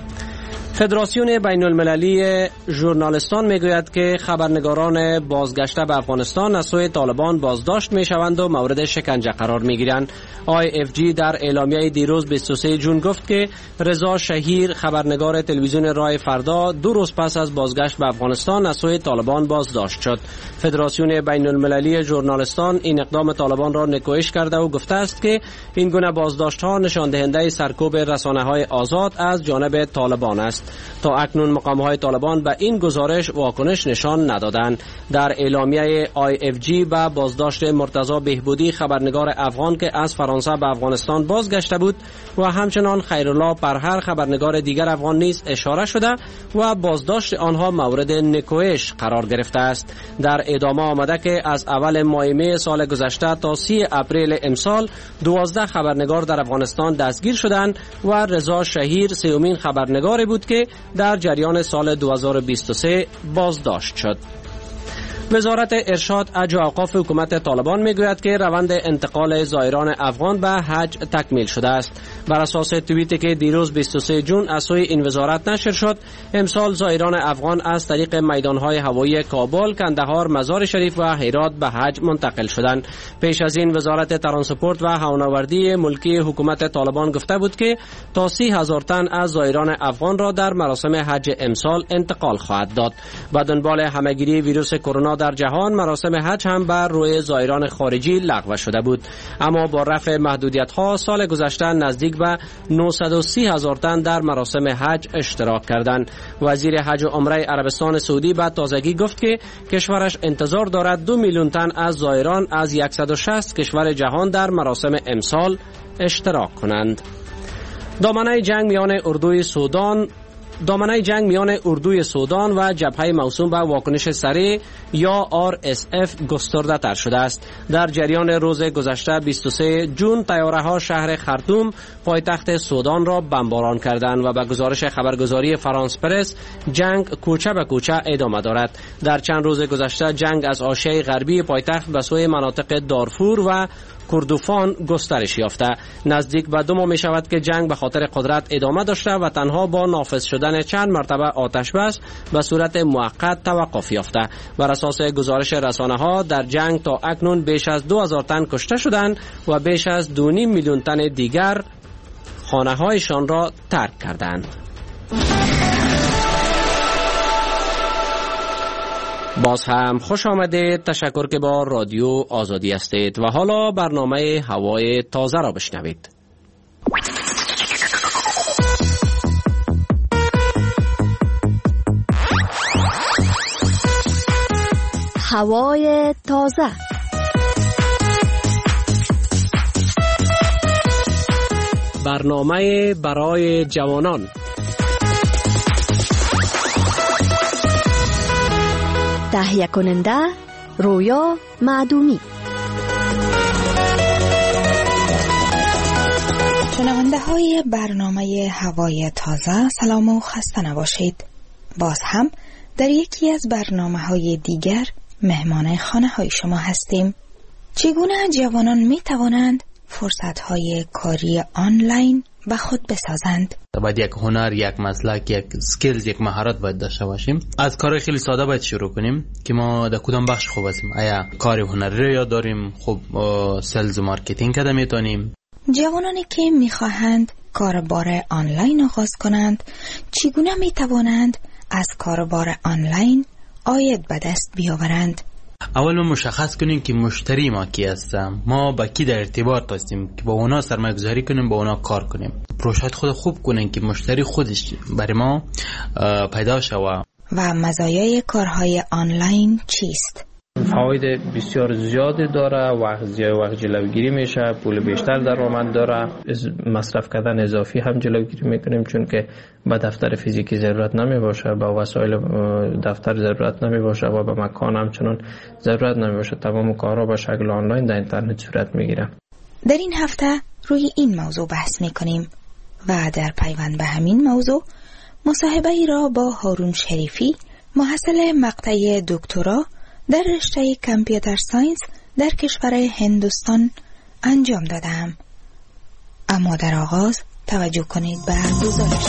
فدراسیون بین المللی ژورنالیستان میگوید که خبرنگاران بازگشته به افغانستان از سوی طالبان بازداشت میشوند و مورد شکنجه قرار میگیرند. IFG در اعلامیه دیروز 23 جون گفت که رضا شهیر خبرنگار تلویزیون رای فردا 2 روز پس از بازگشت به افغانستان از سوی طالبان بازداشت شد. فدراسیون بین المللی ژورنالیستان این اقدام طالبان را نکوهش کرده و گفته است که این گونه بازداشت ها نشان دهنده سرکوب رسانه های آزاد از جانب طالبان است. تا اکنون مقام های طالبان به این گزارش واکنش نشان ندادند. در اعلامیه IFG به بازداشت مرتضی بهبودی خبرنگار افغان که از فرانسه به افغانستان بازگشته بود و همچنان خیرالله پرهر خبرنگار دیگر افغان نیز اشاره شده و بازداشت آنها مورد نکوهش قرار گرفته است. در ادامه آمده که از اول ماه می سال گذشته تا 30 اپریل امسال 12 خبرنگار در افغانستان دستگیر شدند و رضا شهیر سومین خبرنگاری بود که در جریان سال 2023 بازداشت شد. وزارت ارشاد حج و اوقاف حکومت طالبان میگوید که روند انتقال زائران افغان به حج تکمیل شده است. بر اساس توییتی که دیروز 23 جون از سوی این وزارت نشر شد، امسال زائران افغان از طریق میدانهای هوایی کابل، کندهار، مزار شریف و هرات به حج منتقل شدند. پیش از این وزارت ترانسپورت و هوانوردی ملکی حکومت طالبان گفته بود که تا 30,000 تن از زائران افغان را در مراسم حج امسال انتقال خواهد داد. با دنبال همهگیری ویروس کرونا در جهان، مراسم حج هم بر روی زائران خارجی لغو شده بود، اما با رفع محدودیت‌ها سال گذشته نزدیک به 930,000 تن در مراسم حج اشتراک کردند. وزیر حج و عمره عربستان سعودی به تازگی گفت که کشورش انتظار دارد 2 میلیون تن از زائران از 160 کشور جهان در مراسم امسال اشتراک کنند. دامنه جنگ میان اردوی سودان و جبهه موسوم به واکنش سریع یا RSF گسترده تر شده است. در جریان روز گذشته 23 جون طیاره‌ها شهر خرطوم پایتخت سودان را بمباران کردند و به گزارش خبرگزاری فرانس پرس جنگ کوچه به کوچه ادامه دارد. در چند روز گذشته جنگ از حاشیه غربی پایتخت به سوی مناطق دارفور و کردوفان گسترش یافته. نزدیک به 2 ماه می شود که جنگ به خاطر قدرت ادامه داشته و تنها با نافذ شدن چند مرتبه آتش بس به صورت موقت توقف یافته. بر اساس گزارش رسانه ها در جنگ تا اکنون بیش از 2000 تن کشته شدند و بیش از 2.5 میلیون تن دیگر خانه هایشان را ترک کردند. باز هم خوش آمدید. تشکر که با رادیو آزادی هستید و حالا برنامه هوای تازه را بشنوید. هوای تازه. برنامه برای جوانان. تهیه کننده رویا معدومی. شنونده های برنامه هوای تازه، سلام و خسته نباشید. باز هم در یکی از برنامه های دیگر مهمان خانه های شما هستیم. چگونه جوانان می توانند فرصت های کاری آنلاین به خود بسازند؟ باید یک هنر، یک مسلک، یک سکیلز، یک مهارت باید داشته باشیم. از کار خیلی ساده باید شروع کنیم که ما در کدام بخش خوب هستیم. آیا کار هنری رو یاد داریم؟ خب سلز و مارکتینگ کده میتونیم. جوانانی که میخواهند کاربار آنلاین آغاز کنند، چگونه میتوانند از کاربار آنلاین عاید به دست بیاورند؟ اول ما مشخص کنیم که مشتری ما کی هستم، ما با کی در ارتباط هستیم که با اونا سرمایه گذاری کنیم، با اونا کار کنیم. پروژه خود خوب کنیم که مشتری خودش برای ما پیدا شوه. و مزایای کارهای آنلاین چیست؟ فواید بسیار زیادی داره. وقت جلوگیری میشه، پول بیشتر درآمد داره، مصرف کردن اضافی هم جلوگیری میکنیم، چون که به دفتر فیزیکی ضرورت نمی باشه، به وسایل دفتر ضرورت نمی باشه و به مکان همچنان ضرورت نمی باشه. تمام کارها به شکل آنلاین در اینترنت صورت میگیره. در این هفته روی این موضوع بحث میکنیم و در پیوند به همین موضوع مصاحبه ای را با هارون شریفی، محصل مقطع دکترا در رشته کامپیوتر ساینس در کشور هندوستان انجام دادم. اما در آغاز توجه کنید به گزارش.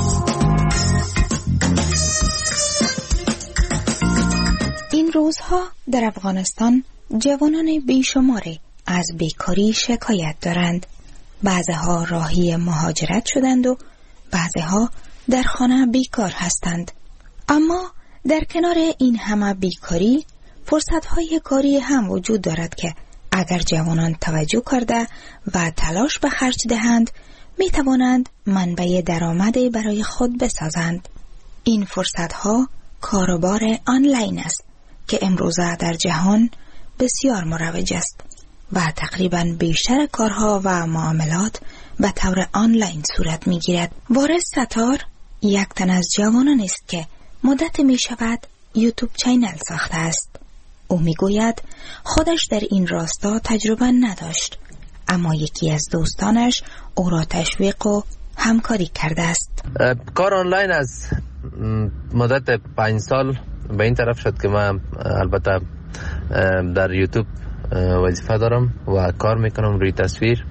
این روزها در افغانستان جوانان بیشماری از بیکاری شکایت دارند. بعضها راهی مهاجرت شدند و بعضها در خانه بیکار هستند. اما در کنار این همه بیکاری، فرصت‌های کاری هم وجود دارد که اگر جوانان توجه کرده و تلاش به خرج دهند، می توانند منبع درآمدی برای خود بسازند. این فرصت‌ها کاروبار آنلاین است که امروزه در جهان بسیار مروج است و تقریباً بیشتر کارها و معاملات به طور آنلاین صورت می گیرد. وارث ستار یک تن از جوانان است که مدت می شود یوتیوب چینل ساخته است. او می گوید خودش در این راستا تجربه نداشت، اما یکی از دوستانش او را تشویق و همکاری کرده است. کار آنلاین از مدت 5 سال به این طرف شد که من البته در یوتیوب وظیفه دارم و کار میکنم روی تصویر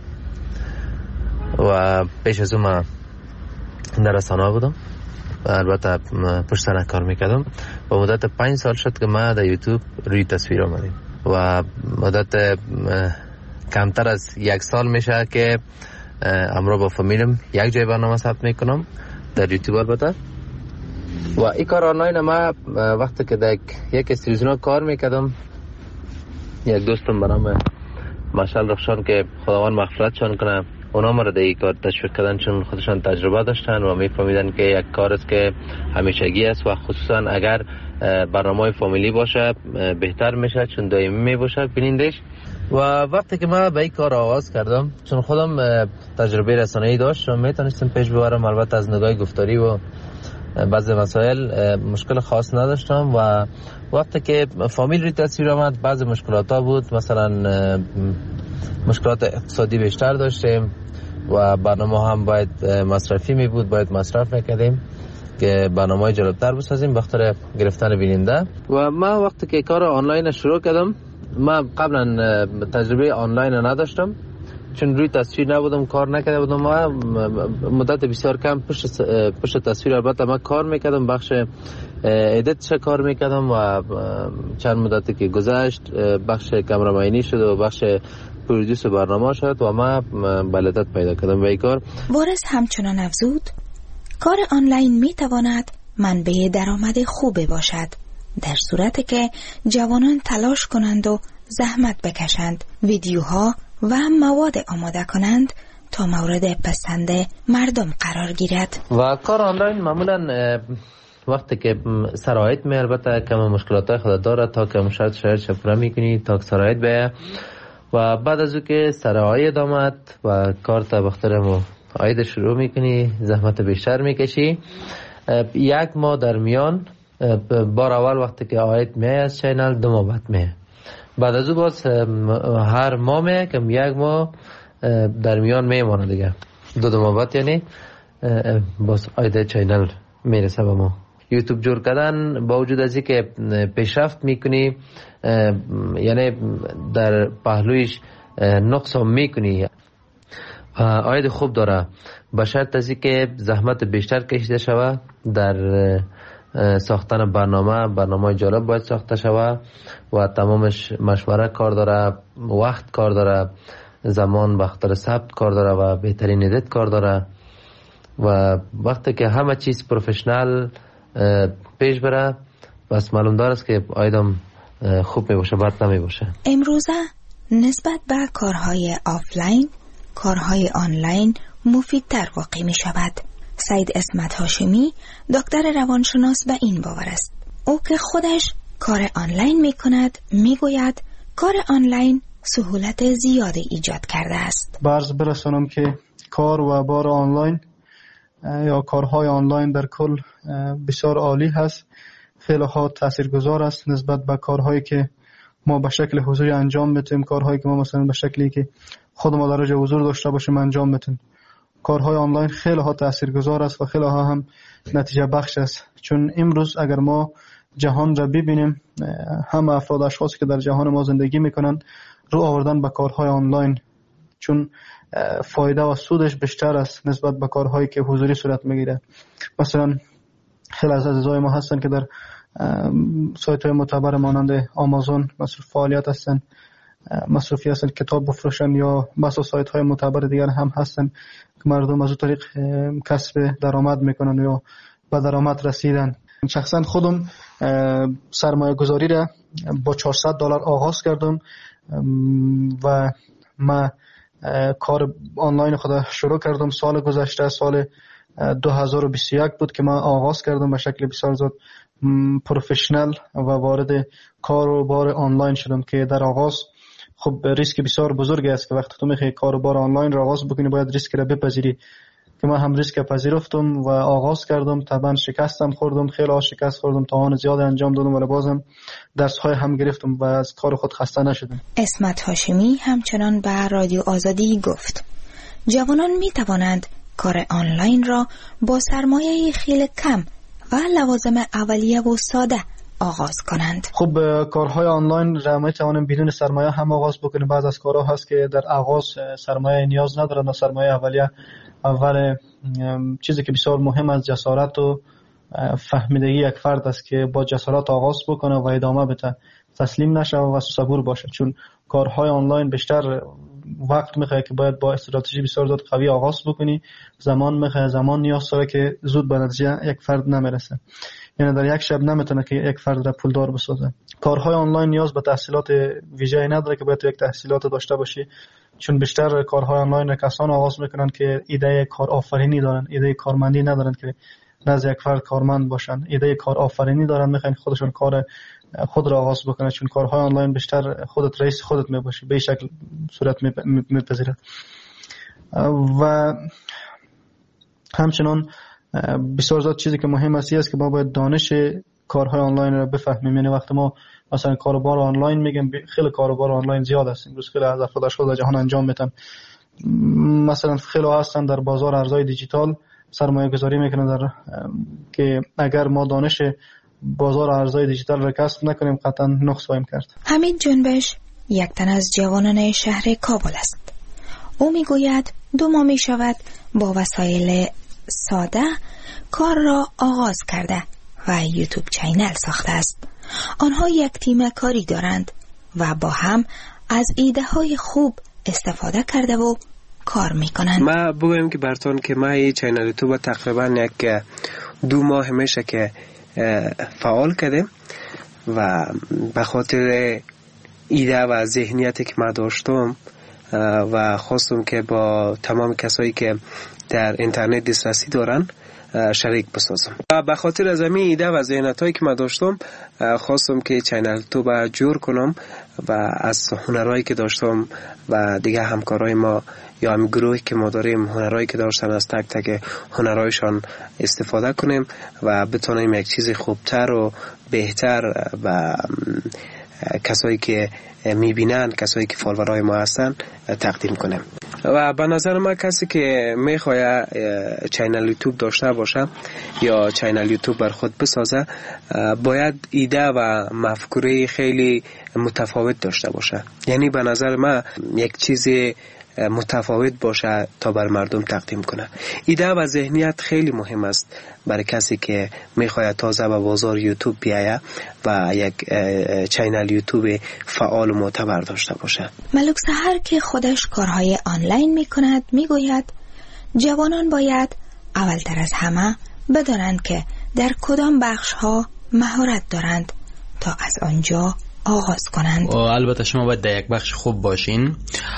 و پیش از اون من در رسانه بودم و البته پشت سر کار میکردم و مدت 5 سال شد که من در یوتیوب روی تصویر آمدیم و مدت کمتر از 1 سال میشه که امروز با فامیلم یک جای برنامه ثبت میکنم در یوتیوب. البته و این کار آنلاین ما وقتی که در یک تلویزیون کار میکردم، یک دوستم برام مشعل رخشان که خداوند مغفرتشان کنه، اونا ما را در این کار تشویق کردن چون خودشان تجربه داشتن و میفهمیدن که یک کار است که همیشگی است و خصوصا اگر برنامه فامیلی باشه بهتر میشه چون دائمی میباشه بینندش. و وقتی که من به این کار آغاز کردم، چون خودم تجربه رسانه‌ای داشتم، میتونستم پیش ببرم. البته از نگاه گفتاری و بعضی مسائل مشکل خاص نداشتم و وقتی که فامیل روی تصویر آمد بعضی مشکلات ها بود، مثلا مشکلات اقتصادی بیشتر داشتیم و برنامه هم باید مصرفی می بود، باید مصرف میکردیم که برنامه جالبتر بسازیم بخاطر گرفتن بیننده. و من وقتی که کار آنلاین شروع کردم، من قبلا تجربه آنلاین نداشتم چون روی تصویر نبودم، کار نکرده بودم. ما مدت بسیار کم پشت تصویر البته من کار میکردم، بخش ادیتش کار میکردم و چند مدتی که گذشت بخش کامرامانی شد و بخش پرودوس برنامه شد و ما بلدت پیدا کردم به این کار. وارث همچنان افزود کار آنلاین میتواند منبع درآمد خوبی باشد، در صورتی که جوانان تلاش کنند و زحمت بکشند، ویدیوها و مواد آماده کنند تا مورد پسند مردم قرار گیرد. و کار آنلاین معمولا وقتی که سرایت می البته کم مشکلات خود داره تا که شرط پورا میکنی تا که سرایت بیه و بعد از او که سرایت آمد و کار تا بخترم آید شروع میکنی، زحمت بیشتر میکشی. یک ماه در میان بار اول وقتی که آید میه از چینل 2 ماه بعد میه، بعد از او باز هر ماه میه که یک ماه در میان میمانه دیگه 2 ماه بعد یعنی باز آید چینل میرسه به ما. یوتیوب جور کردن با وجود از اینکه پیشرفت میکنی یعنی در پهلویش نقص هم میکنی، آید خوب داره به شرط از اینکه زحمت بیشتر کشیده شوه در ساختن برنامه جالب باید ساخته شوه و تمامش مشوره کار داره، وقت کار داره، زمان بخاطر ثبت کار داره و بهترین ادیت کار داره و وقتی که همه چیز پروفشنال پیش بره بس معلوم داره است که آیدم خوب می باشه، بد نمی باشه. امروزه نسبت به کارهای آفلاین کارهای آنلاین مفیدتر واقع می شود. سید اسمت هاشمی دکتر روانشناس به این باور است. او که خودش کار آنلاین می کند می گوید کار آنلاین سهولت زیادی ایجاد کرده است. برز برسانم که کار و بار آنلاین یا کارهای آنلاین در کل بسیار عالی هست، خیلی ها تاثیرگذار است نسبت به کارهایی که ما به شکل حضوری انجام میتیم، کارهایی که ما مثلا به شکلی که خود ما درجه حضور داشته باشیم انجام میتیم. کارهای آنلاین خیلی ها تاثیرگذار است و خیلی ها هم نتیجه بخش است، چون امروز اگر ما جهان را ببینیم همه افراد اشخاصی که در جهان ما زندگی میکنن رو آوردن به کارهای آنلاین، چون فایده و سودش بیشتر است نسبت به کارهایی که حضوری صورت میگیره. مثلا خیلی از عزیزای ما هستن که در سایت های معتبر مانند آمازون مصروف فعالیت هستن، مصروفی هستن، کتاب بفروشن یا بسا سایت های معتبر دیگر هم هستن که مردم از اون طریق کسب درآمد میکنن یا به درآمد رسیدن. شخصا خودم سرمایه گذاری را با $400 آغاز کردم و ما کار آنلاین خود شروع کردم. سال گذشته سال 2021 بود که من آغاز کردم، به شکل بسیار زیاد پروفشنال و وارد کار و بار آنلاین شدم که در آغاز خب ریسک بسیار بزرگی است که وقتی تو میخوای کار و بار آنلاین را آغاز بکنی باید ریسک را بپذیری، که من هم ریسک پذیرفتم و آغاز کردم. طبعا شکستم خوردم، خیلی شکست خوردم، توان زیاد انجام دادم ولی بازم درس های هم گرفتم و از کار خود خسته نشدم. اسمت هاشمی همچنان به رادیو آزادی گفت جوانان می توانند کار آنلاین را با سرمایه خیلی کم و لوازم اولیه و ساده آغاز کنند. خب کارهای آنلاین را می توانیم بدون سرمایه هم آغاز بکنیم. بعض از کارها هست که در آغاز سرمایه نیاز ندارن و سرمایه اولیه اول چیزی که بسیار مهم است جسارت و فهمیدگی یک فرد است که با جسارت آغاز بکنه و ادامه بده، تسلیم نشه و صبور باشه، چون کارهای آنلاین بیشتر وقت میخواد که باید با استراتژی بسیار زیاد قوی آغاز بکنی، زمان میخواد، زمان نیاز داره که زود به نتیجه یک فرد نمیرسه، یعنی در یک شب نمیتونه که یک فرد را پولدار بسازه. کارهای آنلاین نیاز به تحصیلات ویژه‌ای نداره که باید یک تحصیلات داشته باشی، چون بیشتر کارهای آنلاین کسان آغاز میکنن که ایده کار آفرینی دارن، ایده کارمندی ندارن که نزد یک فرد کارمند باشن، ایده کار آفرینی دارن، میخوان خودشون کار خود را آغاز بکنن، چون کارهای آنلاین بیشتر خودت رئیس خودت میباشی، به این شکل صورت میپذیره. و همچنان بسیار زیاد چیزی که مهم است که ما باید دانش کارهای آنلاین رو بفهمیم. یعنی وقتی ما مثلا کاروبار آنلاین میگم، خیلی کاروبار آنلاین زیاد است امروز، خیلی از افراد اشخاص در جهان انجام میدن. مثلا خیلی هستن در بازار ارزهای دیجیتال سرمایه گذاری میکنن در که اگر ما دانش بازار ارزهای دیجیتال را کسب نکنیم قطعا نقص خواهیم کرد. حمید جنبش یک تن از جوانان شهر کابل است. او میگوید 2 ماه میشود با وسایل ساده کار را آغاز کرده و یوتیوب چینل ساخته است. آنها یک تیم کاری دارند و با هم از ایده های خوب استفاده کرده و کار میکنند. ما بگویم که براتون که ما این چینل یوتیوب تقریبا یک 2 ماه میشه که فعال کردیم و به خاطر ایده و ذهنیتی که من داشتم و خواستم که با تمام کسایی که در اینترنت دسترسی دارن شریک بسازم. و به خاطر از همین ایده و ذهنیتایی که من داشتم خواستم که چینل یوتیوب جور کنم و از هنرهایی که داشتم و دیگه همکارای ما یا هم گروهی که ما داریم هنرهایی که داشتن از تک تک هنرهایشان استفاده کنیم و بتونیم یک چیز خوبتر و بهتر و کسایی که میبینن، کسایی که فالوورای ما هستن تقدیم کنیم. و به نظر من کسی که میخواد چینل یوتیوب داشته باشه یا چینل یوتیوب بر خود بسازه باید ایده و مفکوره خیلی متفاوت داشته باشه. یعنی به نظر من یک چیز متفاوت باشه تا بر مردم تقدیم کنه. ایده و ذهنیت خیلی مهم است برای کسی که میخواد تازه به بازار یوتیوب بیایه و یک چینل یوتیوب فعال و معتبر داشته باشه. ملک سحر که خودش کارهای آنلاین میکند میگوید جوانان باید اولتر از همه بدانند که در کدام بخش ها مهارت دارند تا از آنجا آغاز کنند. البته شما باید در یک بخش خوب باشین.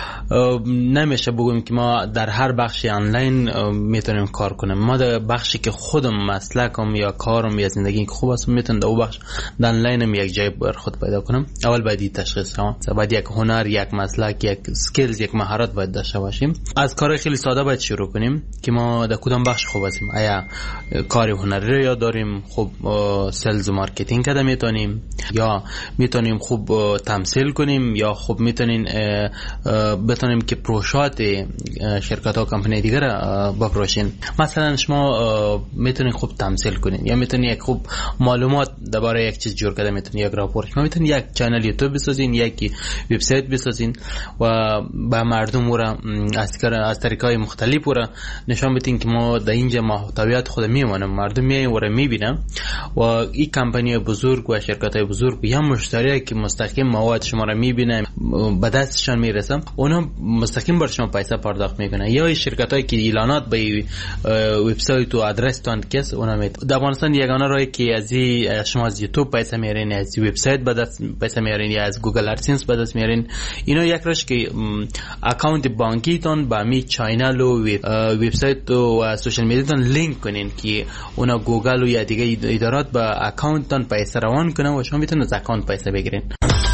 نمیشه بگویم که ما در هر بخشی آنلاین میتونیم کار کنیم. ما در بخشی که خودم مسلکم یا کارم یا زندگی خوب است میتونم در اون بخش در آنلاینم یک جای بر خود پیدا کنم. اول باید تشخیص کنم. باید یک هنر، یک مسلک، یک اسکیلز، یک مهارت باید داشته باشیم. از کار خیلی ساده باید شروع کنیم که ما در کدام بخش خوب هستیم. آیا کار هنری رو یا داریم خوب سلز و مارکتینگ کده میتونیم، یا میتونیم خوب تمثیل کنیم، یا خوب میتونیم بتونیم که پروژات شرکت ها کمپانی دیگر بپروشین. مثلا شما میتونین خوب تمثیل کنین یا میتونین یک خوب معلومات درباره یک چیز جور کرده میتونین یک راپورت، شما میتونین یک چنل یوتیوب بسازین، یک وبسایت بسازین و به مردم ورا از طریقای مختلف ورا نشان بدین که ما در اینجا محتویات خود میمونم، مردم میایین ورا میبینن و این کمپانی بزرگ و شرکت های بزرگ یا مشتری که مستقیم مواد شما را میبینن به دستشان میرسن، اونا مستقیم بر شما پیسه پرداخت میکنن. یا شرکتایی که اعلانات به وبسایت و آدرس تان کس اونا در افغانستان یگانه راهی که از شما از یوتیوب پیسه میارین، از وبسایت به دست پیسه میارین یا از گوگل ادسنس به دست میارین. اینا یک راهش که اکانت بانکی تان با می چینل و وبسایت و سوشال میدیا تان لینک کنین که اونا گوگل و یا دیگه ادارات به اکانت تان پیسه روان کنن و شما میتونید از اکانت پیسه بگیرین.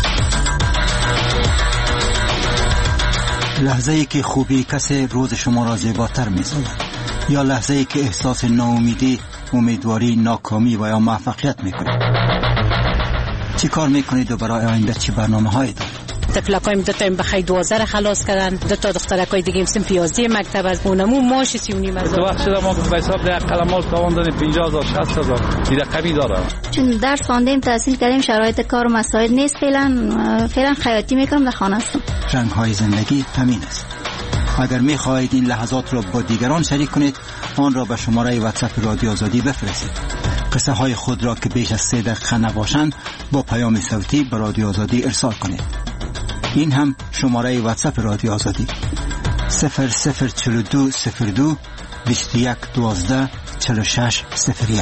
لحظه ای که خوبی کسی روز شما را زیباتر می‌سازد، یا لحظه ای که احساس ناامیدی، امیدواری، ناکامی و یا موفقیت می‌کنید. چی کار می‌کنید و برای آینده چه برنامه‌هایی دارید؟ تفلکایم دو تا بخای 12 خلاص کردن، دو تا دخترکای دیگه سن 11 مکتب از اونمو ماش 39 هزار. تو وقت شده ما به حساب ده قلمال تاوان دادیم 50000 60000 دیگه قبی داره. چون درس خواندیم تحصیل کردیم شرایط کار مساعد نیست، فعلا خیاطی میکنم در خانه هستم. رنگ‌های زندگی همین است. اگر می‌خواهید این لحظات را با دیگران شریک کنید، آن را به شماره واتساپ رادیو آزادی بفرستید. قصه های خود را که بیش از 3 دقیقه نباشند با پیام صوتی به رادیو آزادی ارسال کنید. این هم شماره واتساپ رادیو آزادی 004202 2112 4601.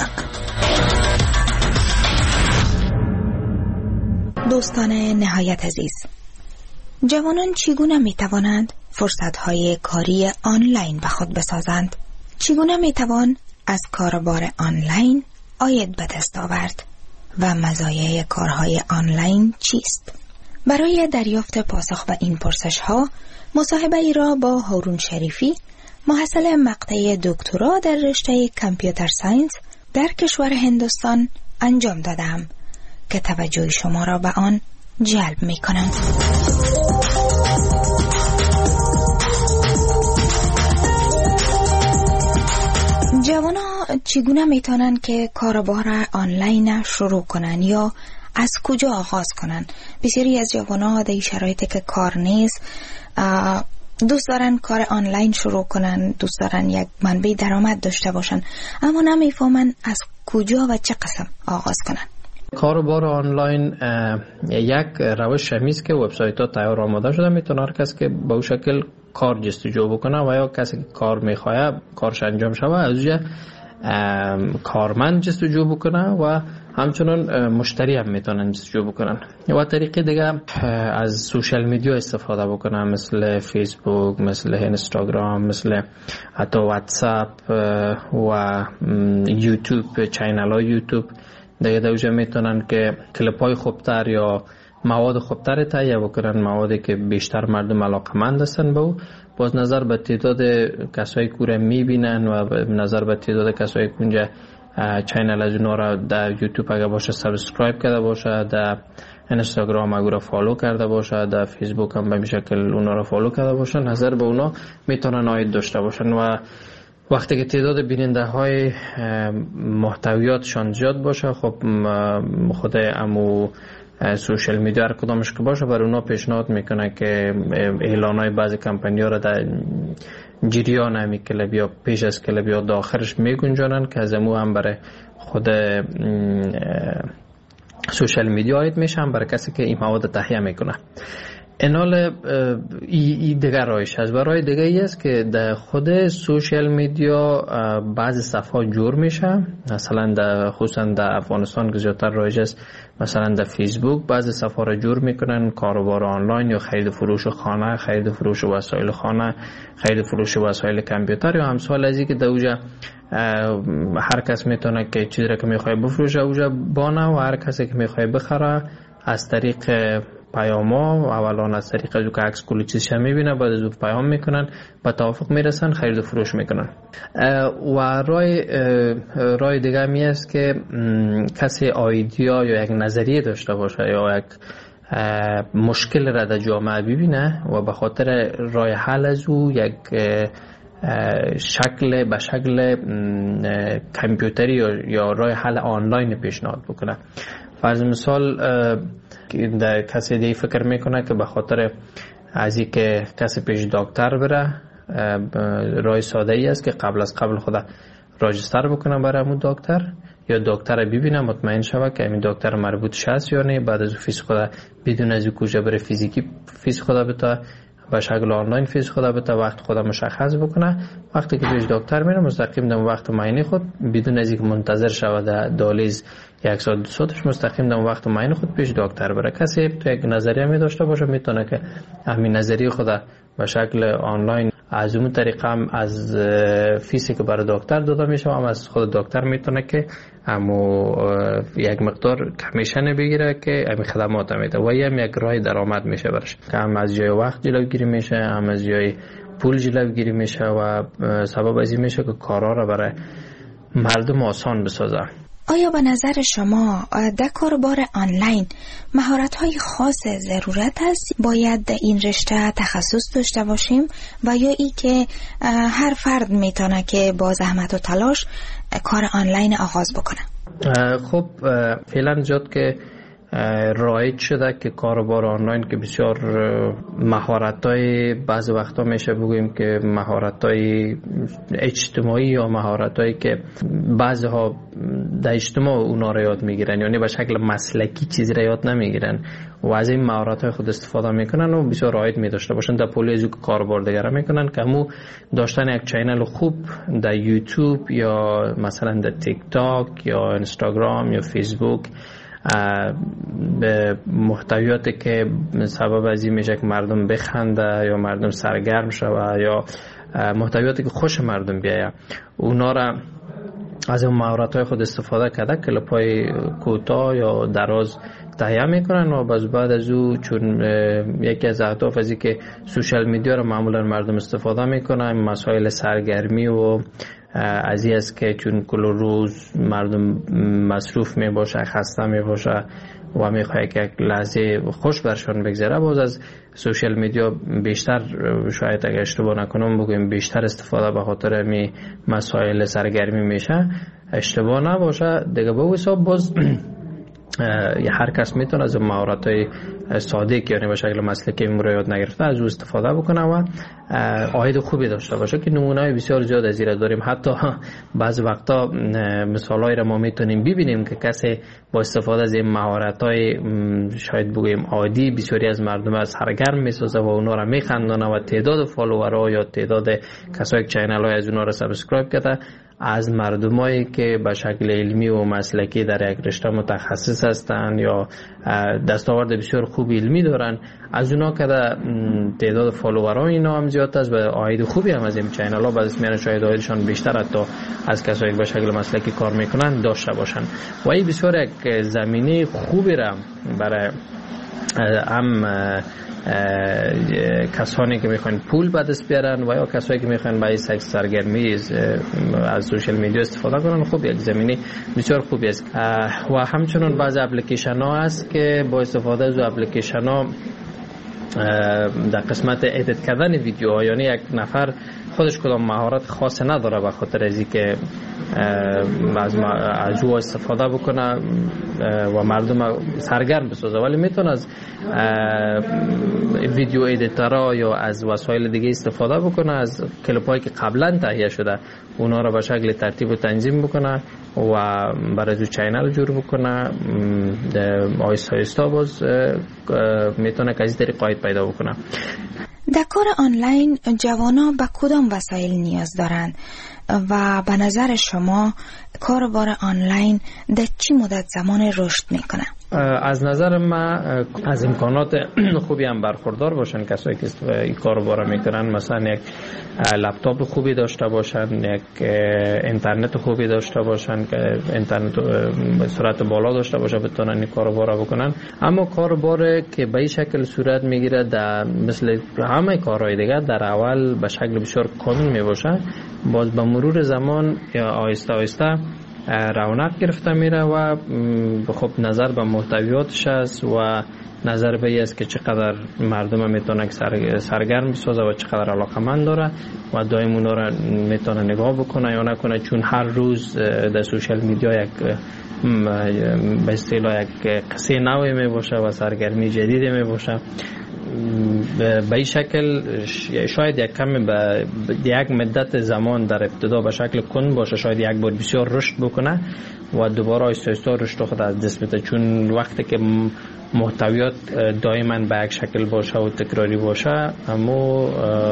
دوستان نهایت عزیز، جوانان چگونه می توانند فرصت‌های کاری آنلاین به خود بسازند؟ چگونه می توان از کاربار آنلاین عاید به دست آورد و مزایای کارهای آنلاین چیست؟ برای دریافت پاسخ به این پرسش‌ها مصاحبه ای را با هارون شریفی، محصل مقطع دکترا در رشته کامپیوتر ساینس در کشور هندوستان انجام دادم که توجه شما را به آن جلب می کنند. جوانا چگونه می توانند که کاربار آنلاین شروع کنند یا از کجا آغاز کنند؟ بسیاری از جوانا در شرایطی که کار نیست دوست دارن کار آنلاین شروع کنن، دوست دارن یک منبع درآمد داشته باشن، اما نمیفهمن از کجا و چه قسم آغاز کنن. کاروبار آنلاین یک روش همیست که وبسایت ها تیار آماده شده، میتونه هر کس که به اون شکل کار جستجو بکنه و یا کسی که کار میخواه کارش انجام شود از اونجا کارمند جستجو بکنه و همچنان مشتری هم میتونن جستجو بکنن. و طریق دیگه از سوشال میدیا استفاده بکنن، مثل فیسبوک، مثل اینستاگرام، مثل حتی واتساپ و یوتیوب، چینل های یوتیوب دیگه دوجه میتونن که کلیپ های خوبتر یا مواد خوبتر تهیه بکنن، موادی که بیشتر مردم علاقمند هستن به او. باز نظر به تعداد کسایی که رو میبینن و نظر به تعداد کسایی که اونجا چینل از اونا را در یوتیوب اگه باشه سابسکرایب کرده باشه، در اینستاگرام اگه را فالو کرده باشه، در فیسبوک هم به شکل اونا را فالو کرده باشه، نظر به اونا میتونن عاید داشته باشن. و وقتی که تعداد بیننده های محتویاتشان زیاد باشه، خب خود امو سوشال میدیا هر کدامش که باشه بر اونا پیشنهاد میکنه که اعلان های بعضی کمپانی ها را در جریان همی کلب یا پیش از کلب یا داخلش میگنجانن که از امو هم برای خود سوشال میدیا عاید میشن برای کسی که این مواد تهیه میکنه. اینال ای دیگر رایش هست. و رای دیگه ای است که در خود سوشال میدیا بعضی صفحات جور میشه، مثلا خصوصا در افغانستان که زیادتر رایج است، مثلا در فیسبوک بعضی صفحه را جور میکنن، کاروبار آنلاین یا خرید فروش خانه، خرید فروش وسایل خانه، خرید فروش وسایل کامپیوتر یا همسال از این که در اوجا هر کس میتونه که چیزی را که میخواه بفروشه اوجا بانه و هر کسی که میخواه بخره از طریق پیاما، اولان از طریق از که عکس کلی چیزش میبینه، بعد از اون پیام میکنن، با توافق میرسن، خرید و فروش میکنن. و رای دیگه می است که کسی ایده یا یک نظریه داشته باشه یا یک مشکل را در جامعه ببینه و به خاطر رای حل از او یک به شکل کامپیوتری یا رای حل آنلاین پیشنهاد بکنه. فرض مثال کسی دیگه فکر میکنه که به خاطر از این که کسی پیش دکتر بره، رای ساده ای است که قبل از قبل خدا راجستر بکنه برای همون دکتر، یا دکتر ببینه مطمئن شوه که همین دکتر مربوط شست یا نه، بعد از فیس خدا بدون از کجا بره فیزیکی فیس خدا بتا به شکل آنلاین فیس خدا بتا وقت خدا مشخص بکنه. وقتی که پیش دکتر میره مستقیم در وقت معاینه خود بدون از اینکه منتظر شوه در دالیز یک ساعت دو ساعتش مستقیم در وقت معاینه خود پیش دکتر بره. کسی تو یک نظریه می داشته باشه میتونه که همین نظریه خدا به شکل آنلاین از اون طریقه هم از فیسی که برای دکتر داده میشه هم از خود دکتر میتونه که همو یک مقدار کمیشن بگیره که همین خدمات میده و هم یک راه درآمد میشه برش، که هم از جای وقت جلوگیری میشه، هم از جای پول جلوگیری میشه و سبب از این میشه که کارا را برای مردم آسان بسازه. آیا به نظر شما در کاربار آنلاین مهارت‌های خاص ضرورت است؟ باید در این رشته تخصص داشته باشیم و یا ای که هر فرد میتونه که با زحمت و تلاش کار آنلاین آغاز بکنه؟ خب فعلا جد که رایج شده که کاربار آنلاین که بسیار مهارت‌های بعض وقتا میشه بگوییم که مهارت‌های اجتماعی یا مهارت‌هایی که بعضها در اجتماع اونا را یاد میگیرن، یعنی به شکل مسلکی چیزی را یاد نمیگیرن و از این مهارت‌های خود استفاده میکنن و بسیار رایج می‌داشته باشن در پولی ازو که کاربار دیگر میکنن که همو داشتن یک چینل خوب در یوتیوب یا مثلا در تیک تاک یا اینستاگرام یا فیسبوک به محتویاتی که سبب از این میشه که مردم بخنده یا مردم سرگرم شوه یا محتویاتی که خوش مردم بیایه، اونا را از اون مهارت‌های خود استفاده کرده کلیپ‌های کوتاه یا دراز تهیه میکنن و بعد از او چون یکی از اهداف از این که سوشال میدیا رو معمولا مردم استفاده میکنن، مسائل سرگرمی و از این است که چون کل روز مردم مصروف می باشه، خسته می باشه و می خواهد که یک لحظه خوش برشان بگذره، باز از سوشال میدیا بیشتر، شاید اگر اشتباه نکنم بگویم بیشتر استفاده به خاطر می مسائل سرگرمی میشه، اشتباه نباشه دیگه. به حساب باز هر کس میتونه از مهارت‌های ساده که یعنی به شکل مسلکی یاد نگرفته از او استفاده بکنه و عاید خوبی داشته باشه که نمونه‌های بسیار زیاد از این داریم. حتی بعض وقتا مثالایی را ما میتونیم ببینیم که کسی با استفاده از این مهارت‌های شاید بگوییم عادی بسیاری از مردم از سرگرم میسازه و اونا را میخندانه و تعداد فالوورها یا تعداد کسایی که چینل‌های از اونا را سابسکرایب کرده از مردمایی که به شکل علمی و مسلکی در یک رشته متخصص هستند یا دستاورد بسیار خوب علمی دارن، از اونا که تعداد فالووران اینا هم زیاد است و عاید خوبی هم از این چینل ها بعضی میان شاید عایدشان بیشتر حتی از کسایی که به شکل مسلکی کار میکنن داشته باشن و این بسیار یک زمینه خوبی را برای هم کسانی که میخوان پول به دست بیارن و یا کسایی که میخوان برای سرگرمی از سوشال میدیا استفاده کنن، خب یک زمینه بسیار خوبی است. و همچنین بعضی اپلیکیشن ها هست که با استفاده از اپلیکیشن ها در قسمت ادیت کردن ویدیوها، یعنی یک نفر خودش کدام مهارت خاص نداره به خاطر از اینکه از او استفاده بکنه و مردم سرگرم بسازه، ولی میتونه از ویدیو ادیتورها یا از وسایل دیگه استفاده بکنه، از کلیپ‌هایی که قبلا تهیه شده اونا رو به شکل ترتیب و تنظیم بکنه و برای دو چینل جور بکنه. آیستا آیستا باز میتونه که از طریق عاید پیدا بکنه. در کار آنلاین جوانا به کدام وسایل نیاز دارند و به نظر شما کاربار آنلاین در چی مدت زمان رشد میکنه؟ از نظر من از امکانات خوبی هم برخوردار باشن کسایی که این کارو میکنن، مثلا یک لپتاپ خوبی داشته باشن، یک اینترنت خوبی داشته باشن که اینترنت به سرعت بالا داشته باشه بتونن این کارو بکنن. اما کاربار که به این شکل صورت میگیره در مثل همه کارهای دیگه در اول به شکل بسیار کند میباشه، باز به مرور زمان یا آهسته آهسته رونق گرفته میره و خب نظر به محتویاتش است و نظر به این است که چقدر مردم میتونه سرگرم بسازه و چقدر علاقمند داره و دائم اونا را میتونه نگاه بکنه یا نکنه، چون هر روز در سوشال میدیا یک به اصطلاح یک قصه نوی می باشه و سرگرمی جدیدی می باشه. به این شکل شاید یک کمی به یک مدت زمان در ابتدا به شکل کند باشه، شاید یک بار بسیار رشد بکنه و دوباره آهسته آهسته رشد خود از دست بده، چون وقتی که محتویات دائما به یک شکل باشه و تکراری باشه اما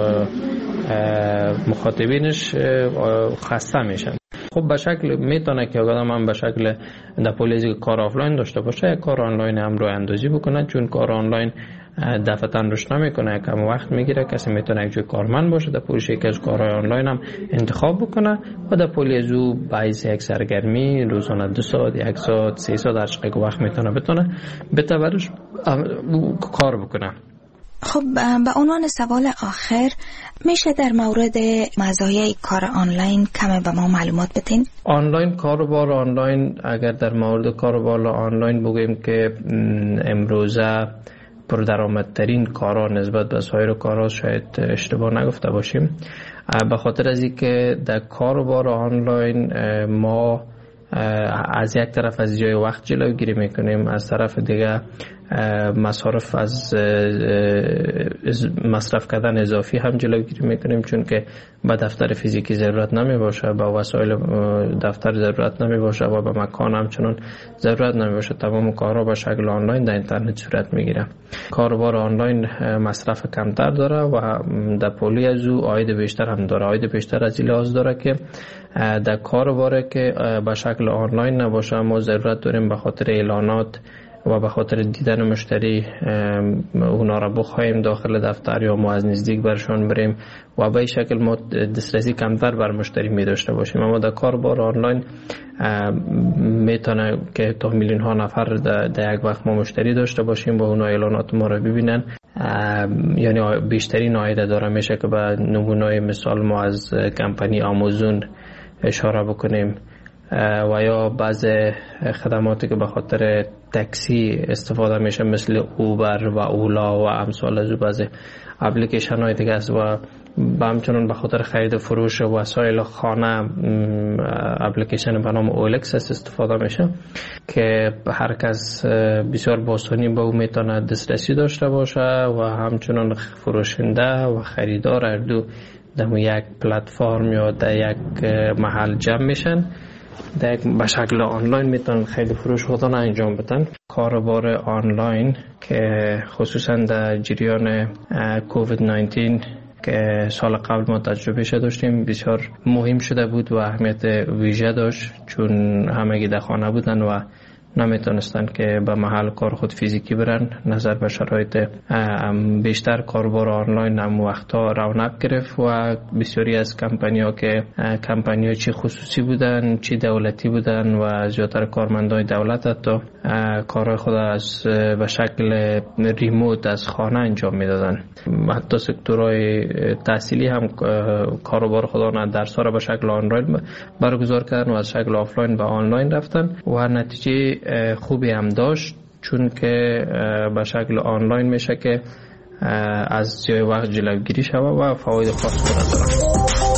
مخاطبینش خسته میشن. خب به شکل میتونه که آدم هم به شکل در پولیزی کار آفلاین داشته باشه، یک کار آنلاین هم رو اندازی بکنه، چون کار آنلاین دفعتاً رشد نمیکنه، کم وقت میگیره. کسی میتونه یک جای کارمند باشه در پولیش یکی از کارهای آنلاین هم انتخاب بکنه و در پولیز او باعث یک سرگرمی روزانه 2 ساعت 1 ساعت 3 ساعت هر چقدر وقت میتونه به تبرش کار بکنه. خب به عنوان سوال آخر میشه در مورد مزایای کار آنلاین کم به ما معلومات بدین؟ آنلاین کاروبار آنلاین، اگر در مورد کاروبار آنلاین بگویم که امروزه پردرآمدترین کارا نسبت به سایر کارا، شاید اشتباه نگفته باشیم، به خاطر از اینکه در کاروبار آنلاین ما از یک طرف از جای وقت جلوگیری میکنیم، از طرف دیگه مصارف از مصرف کردن اضافی هم جلوگیری میکنیم، چون که به دفتر فیزیکی ضرورت نمی باشه، به وسایل دفتر ضرورت نمی باشه و به مکان همچنان ضرورت نمی باشه. تمام کارها به شکل آنلاین در اینترنت صورت میگیره. کاروبار آنلاین مصرف کمتر داره و در پولی از او عاید بیشتر هم داره. عاید بیشتر از این لحاظ داره که در کاروبار که به شکل آنلاین نباشه ما ضرورت داریم به خاطر اعلانات و به خاطر دیدن مشتری اونا را بخوایم داخل دفتر یا ما از نزدیک برشان بریم و به این شکل ما دسترسی کمتر بر مشتری می داشته باشیم. اما در کاربار آنلاین میتونه که تا میلیون ها نفر در یک وقت ما مشتری داشته باشیم و اونا اعلانات ما را ببینن، یعنی بیشترین عاید داره. میشه که به نمونه مثال ما از کمپانی آمازون اشاره بکنیم و یا بعض خدماتی که به خاطر تاکسی استفاده میشه مثل اوبر و اولا و امثال از بعض اپلیکیشن های دیگه است و همچنان به خاطر خرید فروش وسایل خانه اپلیکیشن به نام اولکس استفاده میشه که هر کس بسیار باسونی به او میتونه دسترسی داشته باشه و همچنان فروشنده و خریدار هر دو در یک پلتفرم یا در یک محل جمع میشن، به شکل آنلاین میتونن خیلی فروش خودان انجام بدن. کاروبار آنلاین که خصوصا در جریان کووید 19 که سال قبل ما تجربه داشتیم بسیار مهم شده بود و اهمیت ویژه داشت، چون همگی در خانه بودن و نمیتونستن که به محل کار خود فیزیکی برن. نظر به شرایط بیشتر کاربار آنلاین هم وقتا رونق گرفت و بسیاری از کمپانی‌ها که کمپانی‌ها چی خصوصی بودن چی دولتی بودن و زیادتر کارمندای دولت حتی کارهای خود از به شکل ریموت از خانه انجام میدادن. حتی سکتورهای تحصیلی هم کاروبار خودان درس‌ها را به شکل آنلاین برگزار کردن و از شکل آفلاین به آنلاین رفتن و نتیجه خوبی هم داشت، چون که به شکل آنلاین میشه که از جای وقت جلوگیری شود و فواید خاص خود داره.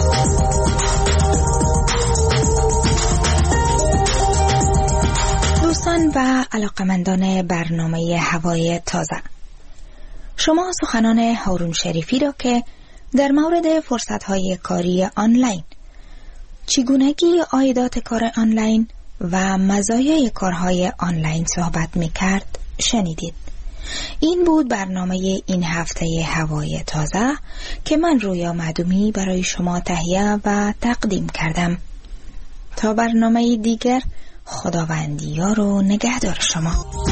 دوستان و علاقمندان برنامه هوای تازه، شما سخنان هارون شریفی را که در مورد فرصت‌های کاری آنلاین، چگونگی عایدات کار آنلاین و مزایای کارهای آنلاین صحبت می‌کرد شنیدید. این بود برنامه این هفته هوای تازه که من رویا معدومی برای شما تهیه و تقدیم کردم. تا برنامه دیگر، خداوندی یار و نگهدار شما.